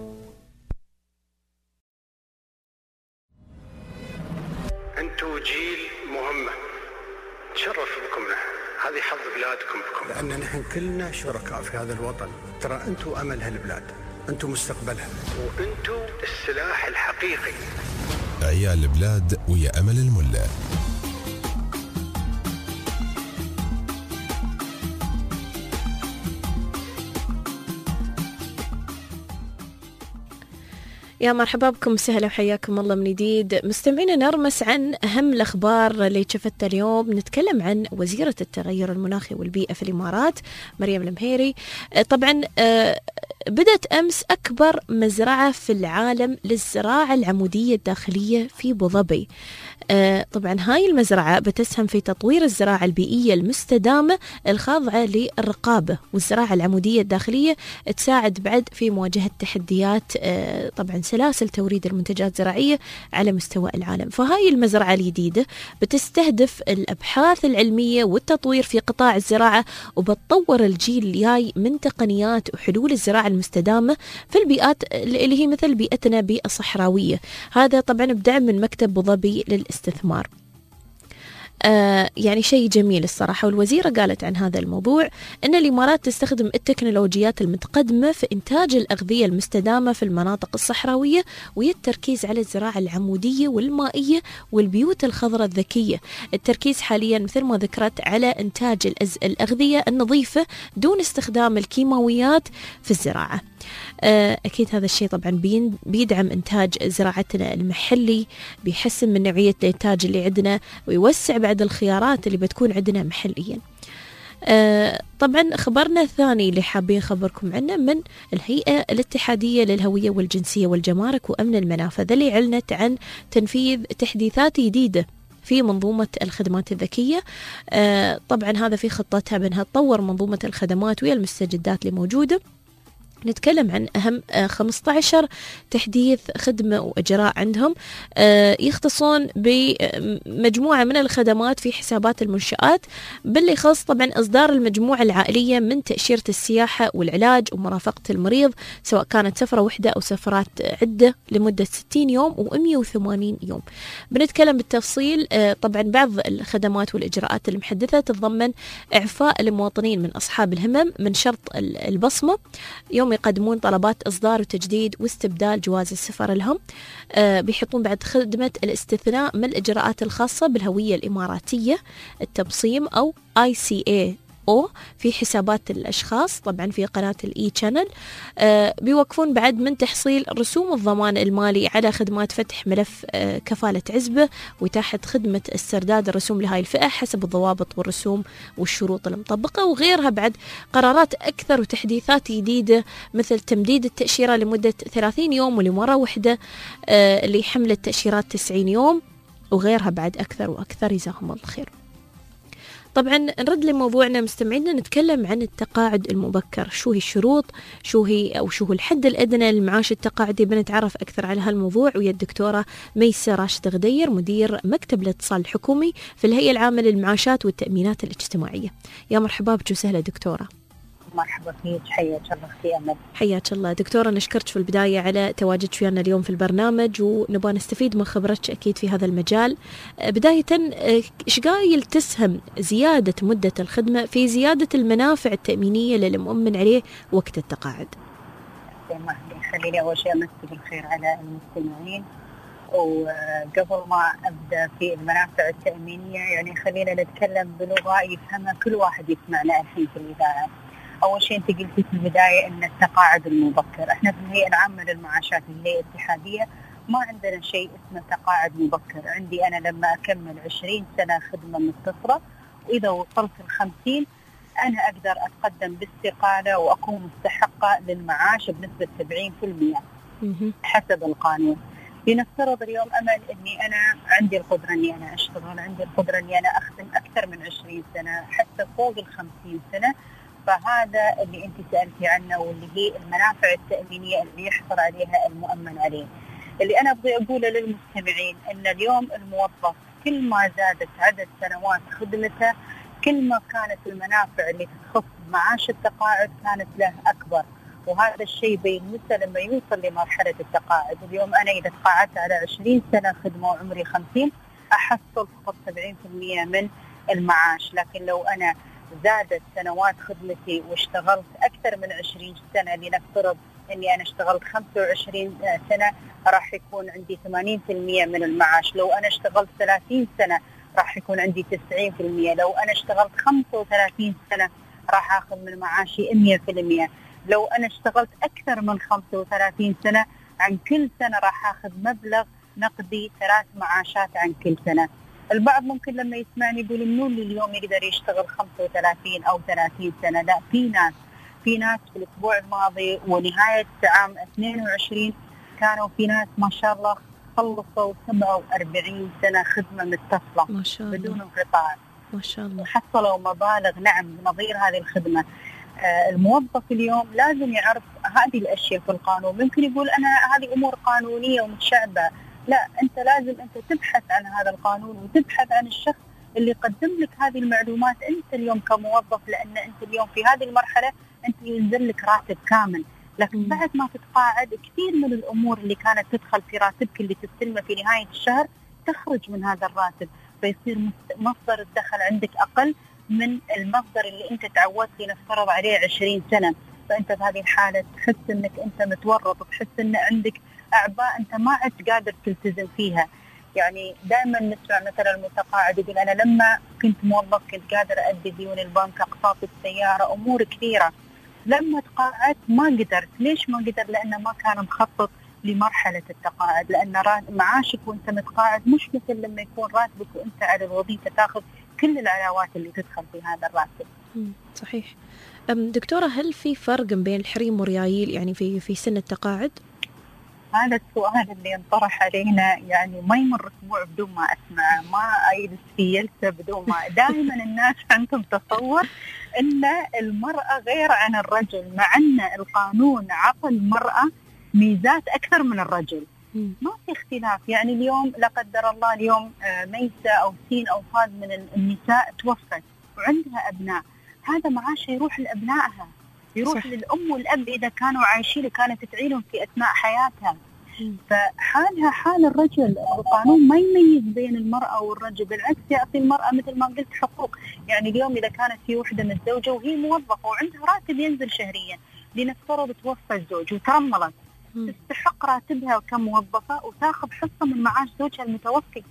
أنتوا جيل مهمة، تشرف بكم نحن. هذه حظ بلادكم بكم، لأن نحن كلنا شركاء في هذا الوطن. ترى أنتوا أمل هالبلاد، أنتوا مستقبلها، وأنتوا السلاح الحقيقي. عيال البلاد ويا أمل الملا. يا مرحبا بكم، سهلا وحياكم الله من جديد. مستمعينا نرمس عن أهم الأخبار اللي شفتها اليوم. نتكلم عن وزيرة التغير المناخي والبيئة في الإمارات مريم المهيري. طبعا بدأت أمس أكبر مزرعة في العالم للزراعة العمودية الداخلية في أبوظبي. طبعا هاي المزرعة بتسهم في تطوير الزراعة البيئية المستدامة الخاضعة للرقابة، والزراعة العمودية الداخلية تساعد بعد في مواجهة تحديات طبعا سلاسل توريد المنتجات الزراعية على مستوى العالم. فهاي المزرعة الجديدة بتستهدف الأبحاث العلمية والتطوير في قطاع الزراعة، وبتطور الجيل الجاي من تقنيات وحلول الزراعة المستدامة في البيئات اللي هي مثل بيئتنا بيئة صحراوية. هذا طبعا بدعم من مكتب أبوظبي للاستثمار. يعني شيء جميل الصراحة. والوزيرة قالت عن هذا الموضوع أن الإمارات تستخدم التكنولوجيات المتقدمة في إنتاج الأغذية المستدامة في المناطق الصحراوية، والتركيز على الزراعة العمودية والمائية والبيوت الخضراء الذكية. التركيز حاليا مثل ما ذكرت على إنتاج الأغذية النظيفة دون استخدام الكيماويات في الزراعة. أكيد هذا الشيء طبعا بيدعم إنتاج زراعتنا المحلي، بيحسن من نوعية الإنتاج اللي عندنا، ويوسع بعد الخيارات اللي بتكون عندنا محليا. طبعا خبرنا الثاني اللي حابين خبركم عنه من الهيئة الاتحادية للهوية والجنسية والجمارك وأمن المنافذ، اللي أعلنت عن تنفيذ تحديثات جديدة في منظومة الخدمات الذكية. طبعا هذا في خطتها بأنها تطور منظومة الخدمات ويا المستجدات اللي موجودة. نتكلم عن أهم 15 تحديث خدمة وإجراء عندهم يختصون بمجموعة من الخدمات في حسابات المنشآت، باللي يخص طبعا إصدار المجموعة العائلية من تأشيرة السياحة والعلاج ومرافقة المريض، سواء كانت سفرة واحدة أو سفرات عدة لمدة 60 يوم و180 يوم. بنتكلم بالتفصيل. طبعا بعض الخدمات والإجراءات المحدثة تتضمن إعفاء المواطنين من أصحاب الهمم من شرط البصمة يوم يقدمون طلبات إصدار وتجديد واستبدال جواز السفر لهم. بيحطون بعد خدمة الاستثناء من الإجراءات الخاصة بالهوية الإماراتية، التبصيم أو ICAO في حسابات الأشخاص طبعا في قناة الإي شانل. بيوقفون بعد من تحصيل رسوم الضمان المالي على خدمات فتح ملف كفالة عزبة، وإتاحة خدمة استرداد الرسوم لهاي الفئة حسب الضوابط والرسوم والشروط المطبقة، وغيرها بعد قرارات أكثر وتحديثات جديدة مثل تمديد التأشيرة لمدة 30 يوم ولمرة واحدة، اللي حمل التأشيرات 90 يوم، وغيرها بعد أكثر وأكثر. جزاهم الله خير. طبعا نرد لموضوعنا مستمعينا، نتكلم عن التقاعد المبكر. شو هي الشروط، شو هو الحد الأدنى للمعاش التقاعدي؟ بنتعرف أكثر على هالموضوع ويا الدكتورة ميسة راشد غدير، مدير مكتب الاتصال الحكومي في الهيئة العامة للمعاشات والتأمينات الاجتماعية. يا مرحبا بك وسهلا دكتورة. مرحبا فيك، حياك الله اختي أمل. حياك الله دكتورة. نشكرك في البداية على تواجدك ويانا اليوم في البرنامج، ونبغى نستفيد من خبرتك أكيد في هذا المجال. بداية إيش قايل تسهم زيادة مدة الخدمة في زيادة المنافع التأمينية للمؤمن عليه وقت التقاعد؟ خليني أول شيء أمسي بالخير على المستمعين، وقبل ما أبدأ في المنافع التأمينية يعني خلينا نتكلم بلغة يفهمها كل واحد يسمعنا الحين في الإذاعة. أول شيء أنت قلتي في البداية أن التقاعد المبكر، إحنا في الهيئة العامة للمعاشات الهيئة الاتحادية ما عندنا شيء اسمه تقاعد مبكر. عندي أنا لما أكمل 20 سنة خدمة متصلة وإذا وصلت 50 أنا أقدر أتقدم باستقالة وأكون مستحقة للمعاش بنسبة 70% حسب القانون. لنفترض اليوم أمل أني أنا عندي القدرة أني أنا أشتغل، عندي القدرة أني أنا أخدم أكثر من 20 سنة حتى فوق 50 سنة، فهذا اللي أنت سألتي عنه واللي هي المنافع التأمينية اللي يحصل عليها المؤمن عليه. اللي أنا أبغي أقوله للمستمعين أن اليوم الموظف كل ما زادت عدد سنوات خدمته كل ما كانت المنافع اللي تخص معاش التقاعد كانت له أكبر، وهذا الشيء بينمسه لما يوصل لمرحلة التقاعد. اليوم أنا إذا تقاعدت على 20 سنة خدمة وعمري 50 أحصل فقط 70% من المعاش، لكن لو أنا زادت سنوات خدمتي واشتغلت أكثر من 20 سنة، لنفترض أني أنا اشتغلت 25 سنة راح يكون عندي 80% من المعاش. لو أنا اشتغلت 30 سنة راح يكون عندي 90%. لو أنا اشتغلت 35 سنة راح أخذ من معاشي 100%. لو أنا اشتغلت أكثر من 35 سنة عن كل سنة راح أخذ مبلغ نقدي 3 معاشات عن كل سنة. البعض ممكن لما يسمعني يقول منو اللي اليوم يقدر يشتغل 35 أو 30 سنة؟ لا، في ناس في ناس في الأسبوع الماضي ونهاية عام 22 كانوا في ناس ما شاء الله خلصوا 47 سنة خدمة متصلة ما شاء الله بدون انقطاع، ما شاء الله، وحصلوا مبالغ نعم نظير هذه الخدمة. الموظف اليوم لازم يعرف هذه الأشياء في القانون. ممكن يقول أنا هذه أمور قانونية ومتشعبة، لا، أنت لازم أنت تبحث عن هذا القانون وتبحث عن الشخص اللي يقدم لك هذه المعلومات أنت اليوم كموظف، لأن أنت اليوم في هذه المرحلة أنت ينزل لك راتب كامل. لكن بعد ما تتقاعد كثير من الأمور اللي كانت تدخل في راتبك اللي تستلمه في نهاية الشهر تخرج من هذا الراتب، فيصير مصدر الدخل عندك أقل من المصدر اللي أنت تعودت لنفترض عليه 20 سنة. فأنت في هذه الحالة تحس أنك أنت متورط، وتحس أن عندك أعباء أنت ما عدت قادر تلتزم فيها. يعني دائما نسمع مثلا المتقاعد يقول أنا لما كنت موظف كنت قادر أدي ديون البنك، أقساط السيارة، أمور كثيرة. لما تقاعدت ما قدرت. ليش ما قدر؟ لأنه ما كان مخطط لمرحلة التقاعد، لأن معاشك وأنت متقاعد مش مثل لما يكون راتبك وأنت على الوظيفة تاخذ كل العلاوات اللي تدخل في هذا الراتب. صحيح. دكتورة، هل في فرق بين الحريم والريايل يعني في سن التقاعد؟ هذا السؤال اللي انطرح علينا يعني ما يمر أسبوع بدون ما أسمع، ما أجلس في جلسة بدون ما دائما الناس عندهم تصور أن المرأة غير عن الرجل، مع أن القانون عطى المرأة ميزات أكثر من الرجل. ما في اختلاف. يعني اليوم لا قدر الله اليوم ميسة أو سين أو صاد من النساء توفت وعندها أبناء، هذا معاشه يروح لأبنائها، يروح للأم والأب إذا كانوا عايشين وكانت تعينهم في أثناء حياتها. فحالها حال الرجل. القانون ما يميز بين المرأة والرجل، بالعكس يعطي المرأة مثل ما قلت حقوق. يعني اليوم إذا كانت في وحدة متزوجة وهي موظفة وعندها راتب ينزل شهريا، لنفترض توفى الزوج وترملت، تستحق راتبها كموظفة وتاخذ حصة من معاش زوجها المتوفي.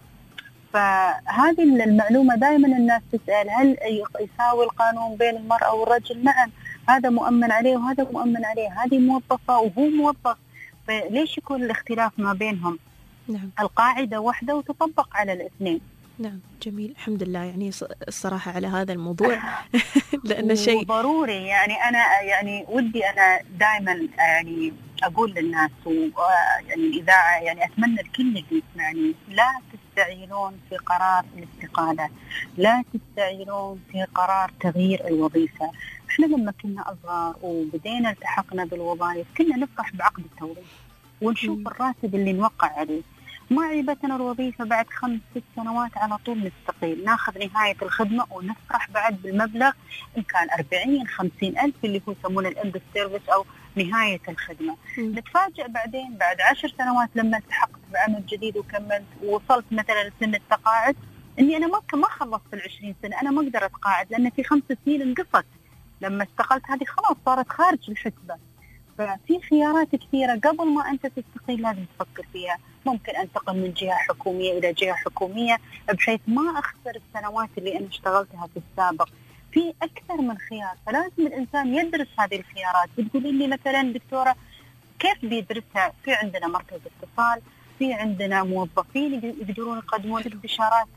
فهذه المعلومة دائما الناس تسأل هل يساوي القانون بين المرأة والرجل؟ نعم، هذا مؤمن عليه وهذا مؤمن عليه، هذه موظفة وهو موظف، فليش يكون الاختلاف ما بينهم؟ نعم. القاعدة واحدة وتطبق على الاثنين. نعم، جميل، الحمد لله. يعني الصراحة على هذا الموضوع لأنه شيء ضروري. يعني أنا يعني ودي أنا دائما يعني أقول للناس يعني الإذاعة، يعني أتمنى الكل اللي يسمعني لا تستعجلون في قرار الاستقالة، لا تستعجلون في قرار تغيير الوظيفة. إحنا لما كنا أصغر وبدينا التحقنا بالوظائف كنا نفرح بعقد التوظيف ونشوف الراتب اللي نوقع عليه. ما عيبتنا الوظيفة بعد 5-6 سنوات على طول نستقيل، ناخذ نهاية الخدمة ونفرح بعد بالمبلغ إن كان 40-50 ألف اللي هو يسمونه الإند سيرفيس أو نهاية الخدمة. نتفاجأ بعدين بعد 10 سنوات لما التحقت بعمل جديد وكملت ووصلت مثلا لسن التقاعد إني أنا ما خلصت 20 سنة، أنا ما أقدر أتقاعد لأن في 5 سنين انقصت. لما استقلت هذه خلاص صارت خارج الحسبة. ففي خيارات كثيرة قبل ما أنت تستقيل لازم تفكر فيها. ممكن أنتقل من جهة حكومية إلى جهة حكومية بحيث ما أخسر السنوات اللي أنا اشتغلتها في السابق. في أكثر من خيار، فلازم الإنسان يدرس هذه الخيارات. بتقولي لي مثلا دكتورة كيف بيدرسها؟ في عندنا مركز اتصال، في عندنا موظفين يقدرون يقدمون استشارات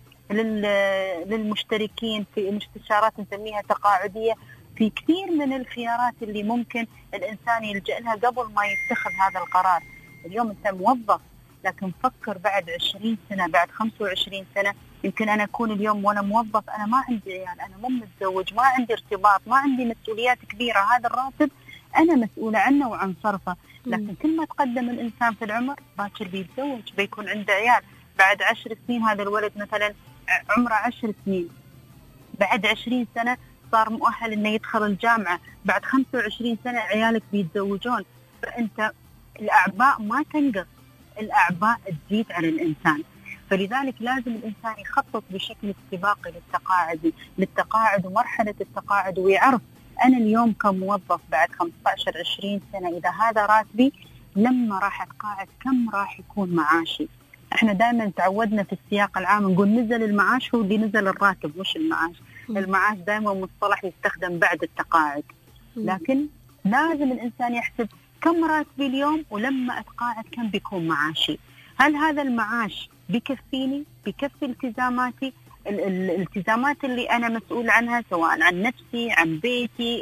للمشتركين، في استشارات نسميها تقاعدية. في كثير من الخيارات اللي ممكن الإنسان يلجأ لها قبل ما يتخذ هذا القرار. اليوم أنت موظف، لكن فكر بعد 20 سنة، بعد 25 سنة. يمكن أنا أكون اليوم وأنا موظف أنا ما عندي عيال، أنا مو متزوج، ما عندي ارتباط، ما عندي مسؤوليات كبيرة. هذا الراتب أنا مسؤولة عنه وعن صرفه. لكن كل ما تقدم الإنسان في العمر باكر بيتزوج، بيكون عنده عيال. بعد 10 سنين هذا الولد مثلا عمره 10 سنين، بعد 20 سنة صار مؤهل إنه يدخل الجامعة، بعد 25 سنة عيالك بيتزوجون. فأنت الأعباء ما تنقص، الأعباء تزيد على الإنسان. فلذلك لازم الإنسان يخطط بشكل استباقي للتقاعد ومرحلة التقاعد، ويعرف أنا اليوم كموظف بعد 15-20 سنة إذا هذا راتبي لما راح أتقاعد كم راح يكون معاشي. احنا دائما تعودنا في السياق العام نقول نزل المعاش هو اللي نزل الراتب مش المعاش. المعاش دائما مصطلح يستخدم بعد التقاعد، لكن لازم الإنسان يحسب كم راتبي اليوم ولما أتقاعد كم بيكون معاشي. هل هذا المعاش بكفيني، بكفي التزاماتي، الالتزامات اللي أنا مسؤول عنها سواء عن نفسي عن بيتي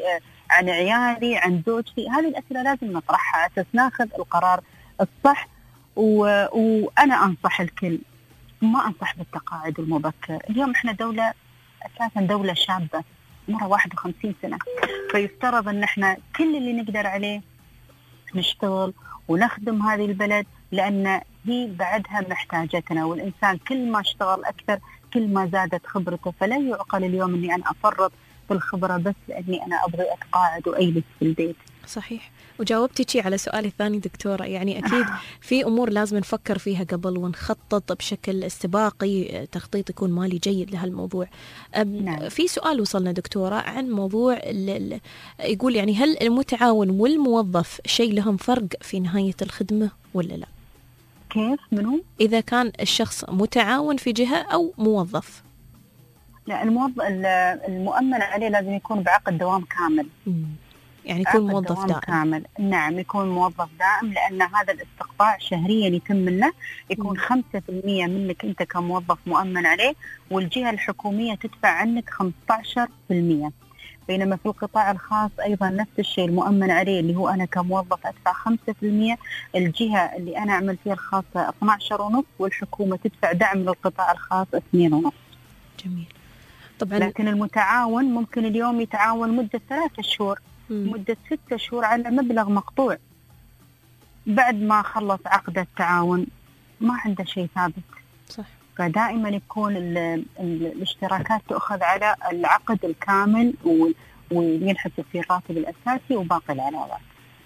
عن عيالي، عن زوجتي. هذه الأسئلة لازم نطرحها على أساس ناخذ القرار الصح. وأنا أنصح الكل، ما أنصح بالتقاعد المبكر. اليوم إحنا دولة أساسا دولة شابة، عمرها 51 سنة، فيفترض أن إحنا كل اللي نقدر عليه نشتغل ونخدم هذه البلد، لأن هي بعدها محتاجتنا. والإنسان كل ما اشتغل أكثر كل ما زادت خبرته. فلا يعقل اليوم أني أنا أفرط بالخبرة بس لأني أنا أبغي أتقاعد وأجلس في البيت. صحيح. وجاوبتي على سؤالي الثاني دكتورة، يعني أكيد في أمور لازم نفكر فيها قبل ونخطط بشكل استباقي، تخطيط يكون مالي جيد لهالموضوع. نعم. في سؤال وصلنا دكتورة عن موضوع يقول يعني هل المتعاون والموظف شيء لهم فرق في نهاية الخدمة ولا لا؟ كيف؟ منو؟ إذا كان الشخص متعاون في جهة أو موظف. لا، المؤمن عليه لازم يكون بعقد دوام كامل. يعني يكون موظف دائم كامل. نعم، يكون موظف دائم، لأن هذا الاستقطاع شهريا يتم منه، يكون 5% منك أنت كموظف مؤمن عليه، والجهة الحكومية تدفع عنك 15%. بينما في القطاع الخاص أيضا نفس الشيء، المؤمن عليه اللي هو أنا كموظف أدفع 5%، الجهة اللي أنا أعمل فيها الخاصة 12.5%، والحكومة تدفع دعم للقطاع الخاص 2.5%. جميل. طبعا. لكن المتعاون ممكن اليوم يتعاون مدة 3 شهور، مدة 6 شهور على مبلغ مقطوع، بعد ما خلص عقد التعاون ما عنده شيء ثابت. صح. فدائما يكون الاشتراكات تأخذ على العقد الكامل وينحسب في الراتب الأساسي وباقي العلاوات.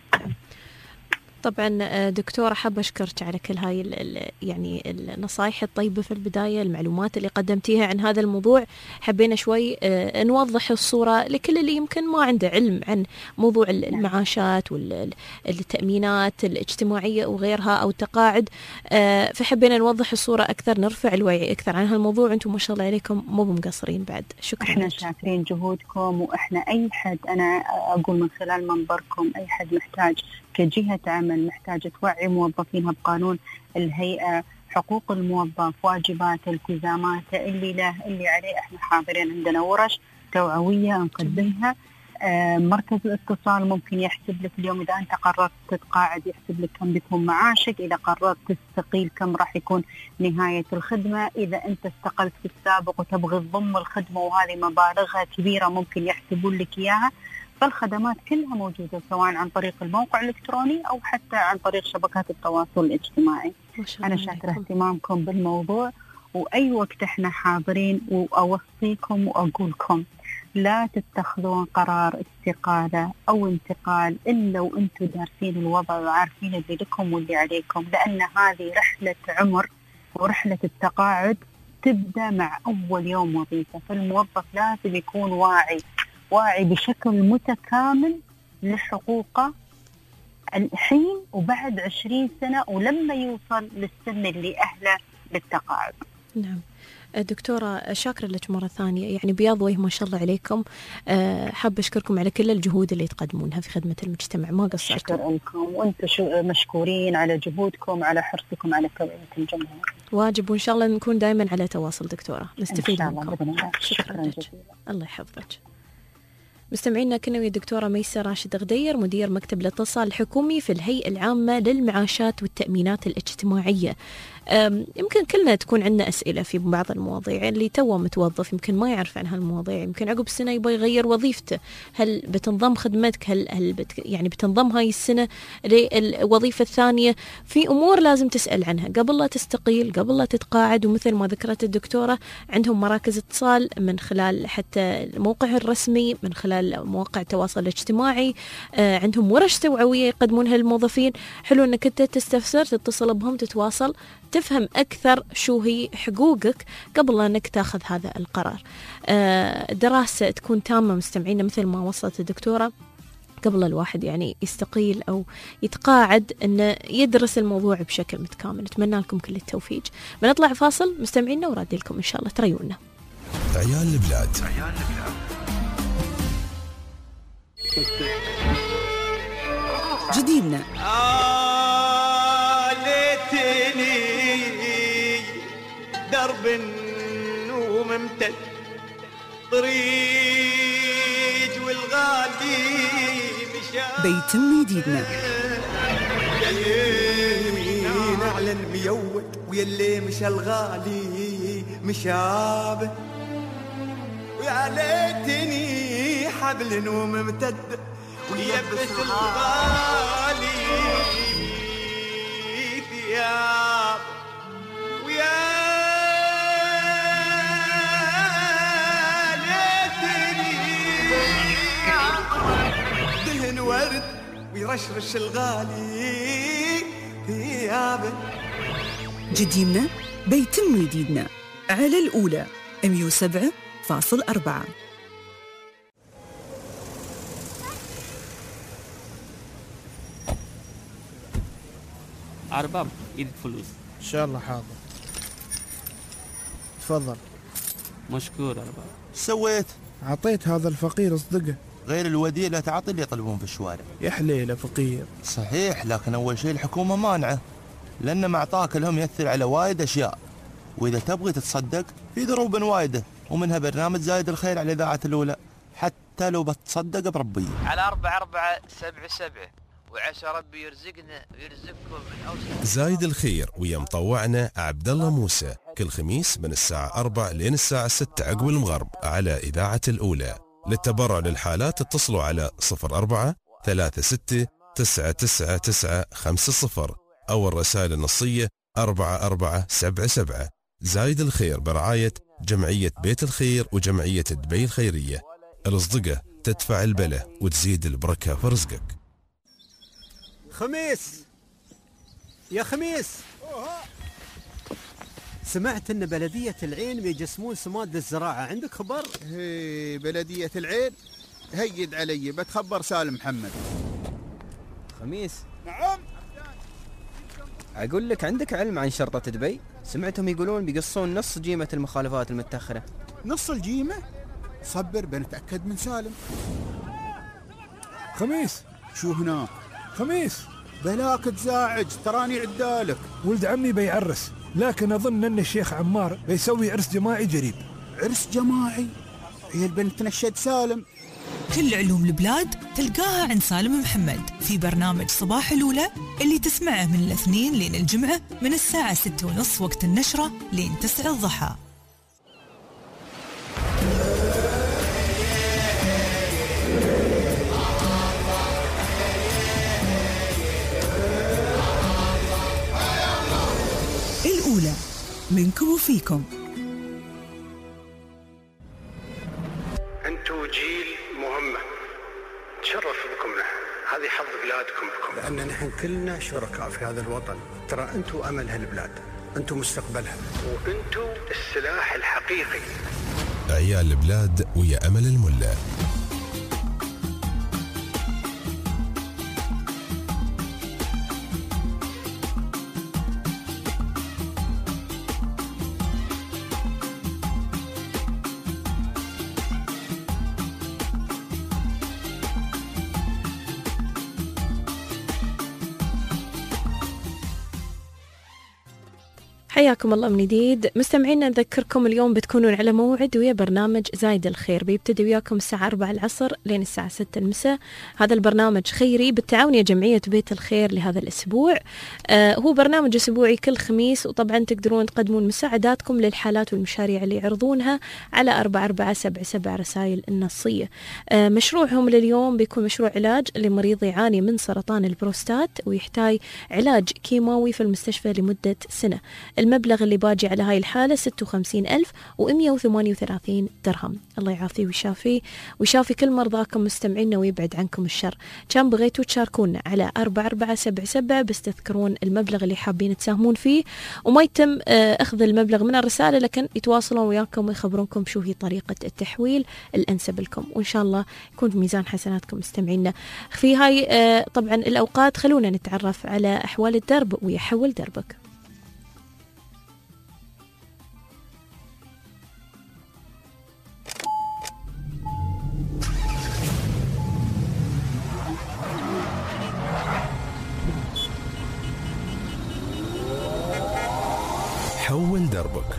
طبعا دكتورة، حابة أشكرك على كل هاي يعني النصائح الطيبة في البداية، المعلومات اللي قدمتيها عن هذا الموضوع. حبينا شوي نوضح الصورة لكل اللي يمكن ما عنده علم عن موضوع المعاشات والتأمينات الاجتماعية وغيرها أو التقاعد، فحبينا نوضح الصورة أكثر، نرفع الوعي أكثر عن هالموضوع. أنتم ما شاء الله عليكم مو مقصرين بعد. شكرا. احنا شاكرين جهودكم، وإحنا أي حد، أنا أقول من خلال منبركم، أي حد محتاج كجهة عمل محتاجة توعي موظفينها بقانون الهيئة، حقوق الموظف، واجباته، التزاماته، اللي له اللي عليه، احنا حاضرين. عندنا ورش توعوية نقدمها. مركز الاتصال ممكن يحسب لك اليوم إذا أنت قررت تتقاعد يحسب لك كم بيكون معاشك، إذا قررت تستقيل كم راح يكون نهاية الخدمة، إذا أنت استقلت في السابق وتبغي تضم الخدمة وهذه مبالغها كبيرة ممكن يحسبون لك إياها. فالخدمات كلها موجودة سواء عن طريق الموقع الإلكتروني أو حتى عن طريق شبكات التواصل الاجتماعي. أنا شاكرة اهتمامكم بالموضوع، وأي وقت احنا حاضرين. وأوصيكم وأقولكم لا تتخذون قرار استقالة أو انتقال إلا وأنتم دارسين الوضع وعارفين اللي لكم واللي عليكم، لأن هذه رحلة عمر، ورحلة التقاعد تبدأ مع أول يوم وظيفة. فالموظف لازم يكون واعي بشكل متكامل لحقوقه الحين وبعد 20 سنة ولما يوصل للسن اللي أهله للتقاعد. نعم دكتورة، شاكرة لك مرة ثانية، يعني بياض وجه ما شاء الله عليكم. حابة أشكركم على كل الجهود اللي تقدمونها في خدمة المجتمع، ما قصرتوا. شكرا لكم، وأنتم مشكورين على جهودكم، على حرصكم على توعية الجمهور. واجب، وإن شاء الله نكون دائما على تواصل دكتورة، نستفيد منكم. شكرا جزيلا. الله يحفظك. مستمعينا، كنا ويا الدكتورة ميسة راشد غدير، مدير مكتب الاتصال الحكومي في الهيئة العامة للمعاشات والتأمينات الاجتماعية. يمكن كلنا تكون عندنا أسئلة في بعض المواضيع. اللي توه متوظف يمكن ما يعرف عن هالمواضيع، يمكن عقب سنة يبغى يغير وظيفته. هل بتنضم خدمتك؟ هل يعني بتنضم هاي السنة للوظيفة الثانية؟ في أمور لازم تسأل عنها قبل لا تستقيل، قبل لا تتقاعد. ومثل ما ذكرت الدكتورة، عندهم مراكز اتصال من خلال حتى الموقع الرسمي، من خلال مواقع التواصل الاجتماعي، عندهم ورش توعوية يقدمونها للموظفين. حلو أنك أنت تستفسر، تتصل بهم، تتواصل، تفهم أكثر شو هي حقوقك قبل أنك تاخذ هذا القرار. دراسة تكون تامة مستمعين، مثل ما وصلت الدكتورة، قبل الواحد يعني يستقيل أو يتقاعد أنه يدرس الموضوع بشكل متكامل. نتمنى لكم كل التوفيق. بنطلع فاصل مستمعينا ورادي لكم إن شاء الله تريونا. عيال البلاد. جديدنا ليتني درب وممتد طريق الغالي بيتم جديدنا. يمين على الميود ويلي مشى الغالي مشابه، ويا ليتني حبل وممتد ويلبس الغالي ثياب، ويا ليتني دهن ورد ويرشرش الغالي ثيابه. جديدنا بيتم جديدنا على الأولى 107.4. أرباب إيدك فلوس. إن شاء الله حاضر. تفضل. مشكور أرباب. سويت؟ عطيت هذا الفقير أصدقه. غير الوديع لا تعطي اللي يطلبون في الشوارع. يا حليله فقير. صحيح، لكن أول شيء الحكومة مانعة، لأن معطاك لهم يأثر على وايد أشياء، وإذا تبغي تتصدق في ضروب وايدة، ومنها برنامج زايد الخير على إذاعة الأولى، حتى لو بتصدق بربي. على 4477 وعسى ربي يرزقنا ويرزقكم من أوسع. زايد الخير ويا مطوعنا عبد الله موسى كل خميس من الساعة 4 لين الساعة 6 عقب المغرب على إذاعة الأولى. للتبرع للحالات اتصلوا على 04 36 99950 أو الرسائل النصية 4477. زايد الخير برعاية جمعية بيت الخير وجمعية دبي الخيرية. الأصدقة تدفع البلة وتزيد البركة في رزقك. خميس يا خميس، سمعت ان بلدية العين بيجسمون سماد للزراعة، عندك خبر؟ هي بلدية العين هيد علي، بتخبر سالم محمد. خميس. نعم. أقول لك عندك علم عن شرطة دبي؟ سمعتهم يقولون بيقصون نص جيمة المخالفات المتأخرة. نص الجيمة؟ صبر بنتأكد من سالم. خميس. شو هناك؟ خميس. بلاك تزاعج، تراني عدالك. ولد عمي بيعرس، لكن أظن أن الشيخ عمار بيسوي عرس جماعي قريب. عرس جماعي؟ هي البنت نشد سالم. كل علوم البلاد تلقاها عند سالم محمد في برنامج صباح الأولى اللي تسمعه من الاثنين لين الجمعة من الساعة 6:30 وقت النشرة لين 9 الضحى. الأولى منكم وفيكم. أنتوا جيل مهمة، تشرف بكم نحن، هذه حظ بلادكم بكم، لأن نحن كلنا شركاء في هذا الوطن. ترى أنتوا أمل هالبلاد، أنتوا مستقبلها، وأنتوا السلاح الحقيقي. عيال البلاد ويا أمل الملا. حياكم الله من جديد مستمعينا. نذكركم اليوم بتكونون على موعد ويا برنامج زايد الخير، بيبتدي وياكم الساعة 4 العصر لين الساعة 6 المساء. هذا البرنامج خيري بالتعاون يا جمعية بيت الخير لهذا الأسبوع. هو برنامج أسبوعي كل خميس، وطبعا تقدرون تقدمون مساعداتكم للحالات والمشاريع اللي يعرضونها على 4477 رسائل النصية. مشروعهم لليوم بيكون مشروع علاج لمريض يعاني من سرطان البروستات ويحتاج علاج كيماوي في المستشفى لمدة سنة. المبلغ اللي باجي على هاي الحالة 56,138 درهم. الله يعافيه ويشافيه ويشافي كل مرضاكم مستمعينا ويبعد عنكم الشر. كان بغيتوا تشاركونا على 4477 بس تذكرون المبلغ اللي حابين تساهمون فيه، وما يتم أخذ المبلغ من الرسالة، لكن يتواصلون وياكم ويخبرونكم شو هي طريقة التحويل الأنسب لكم، وإن شاء الله يكون في ميزان حسناتكم مستمعينا في هاي طبعا الأوقات. خلونا نتعرف على أحوال الدرب ويحول دربك. حول دربك.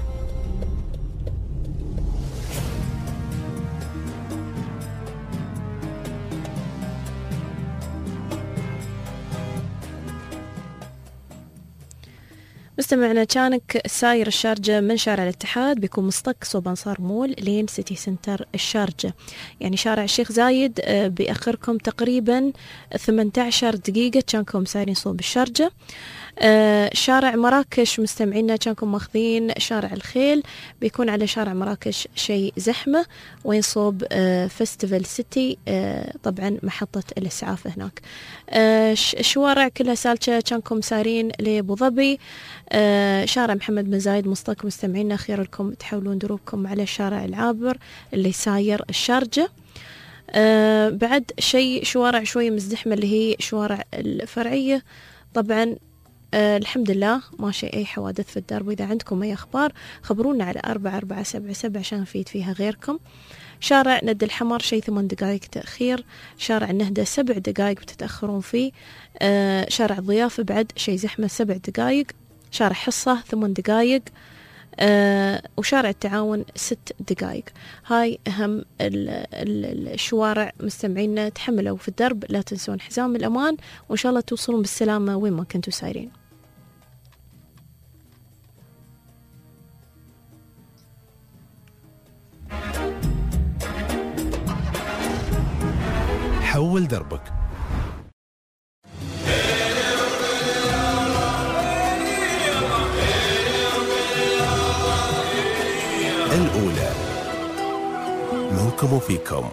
مستمعنا كانك ساير الشارجة من شارع الاتحاد بيكون مصطك صوب أنصار مول لين سيتي سنتر الشارجة، يعني شارع الشيخ زايد بيأخركم تقريبا 18 دقيقة كانكم سايرين صوب الشارجة. شارع مراكش مستمعينا كانكم ماخذين شارع الخيل بيكون على شارع مراكش شيء زحمة وين صوب فيستيفال سيتي، طبعا محطة الإسعاف هناك. الشوارع كلها سالكة كانكم سارين لأبو ظبي. شارع محمد بن زايد مصطك مستمعينا خير لكم تحولون دروبكم على الشارع العابر اللي ساير الشارجة. بعد شوارع شوي مزدحمة اللي هي شوارع الفرعية، طبعا الحمد لله ما شيء أي حوادث في الدرب. وإذا عندكم أي أخبار خبرونا على 4477 عشان نفيد فيها غيركم. شارع ند الحمر شيء 8 دقائق تأخير. شارع النهدة 7 دقائق بتتأخرون فيه. شارع الضيافة بعد شيء زحمة 7 دقائق. شارع حصة 8 دقائق. وشارع التعاون 6 دقائق. هاي أهم الشوارع مستمعينا، تحملوا في الدرب، لا تنسون حزام الأمان، وإن شاء الله توصلون بالسلامة وين ما كنتوا سايرين. حول دربك. الأولى منكم وفيكم.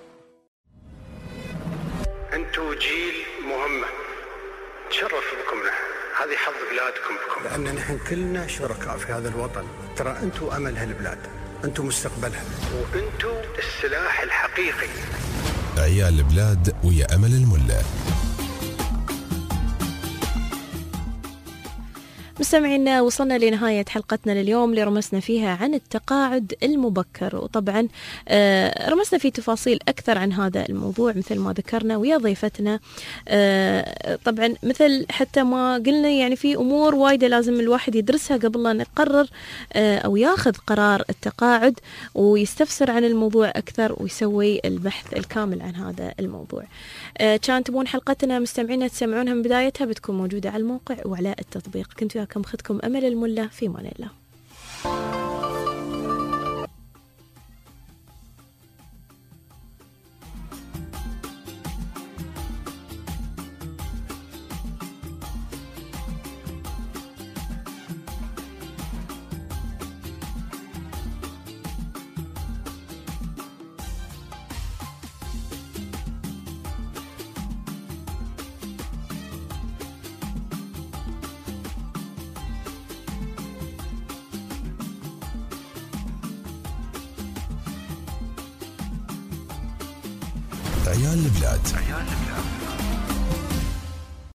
أنتوا جيل مهمة، تشرف بكم نحن، هذه حظ بلادكم بكم، لأن نحن كلنا شركاء في هذا الوطن. ترى أنتوا أمل هالبلاد، أنتوا مستقبلها، وأنتوا السلاح الحقيقي. عيال البلاد ويا أمل الملا. مستمعينا وصلنا لنهاية حلقتنا لليوم اللي رمسنا فيها عن التقاعد المبكر، وطبعا رمسنا في تفاصيل أكثر عن هذا الموضوع مثل ما ذكرنا ويا ضيفتنا. طبعا مثل حتى ما قلنا يعني في أمور وايدة لازم الواحد يدرسها قبل أن يقرر أو ياخذ قرار التقاعد، ويستفسر عن الموضوع أكثر ويسوي البحث الكامل عن هذا الموضوع. كان تبون حلقتنا مستمعينا تسمعونها من بدايتها بتكون موجودة على الموقع وعلى التطبيق. كنت وياكم أختكم أمل الملا، في أمان الله. عيال البلاد.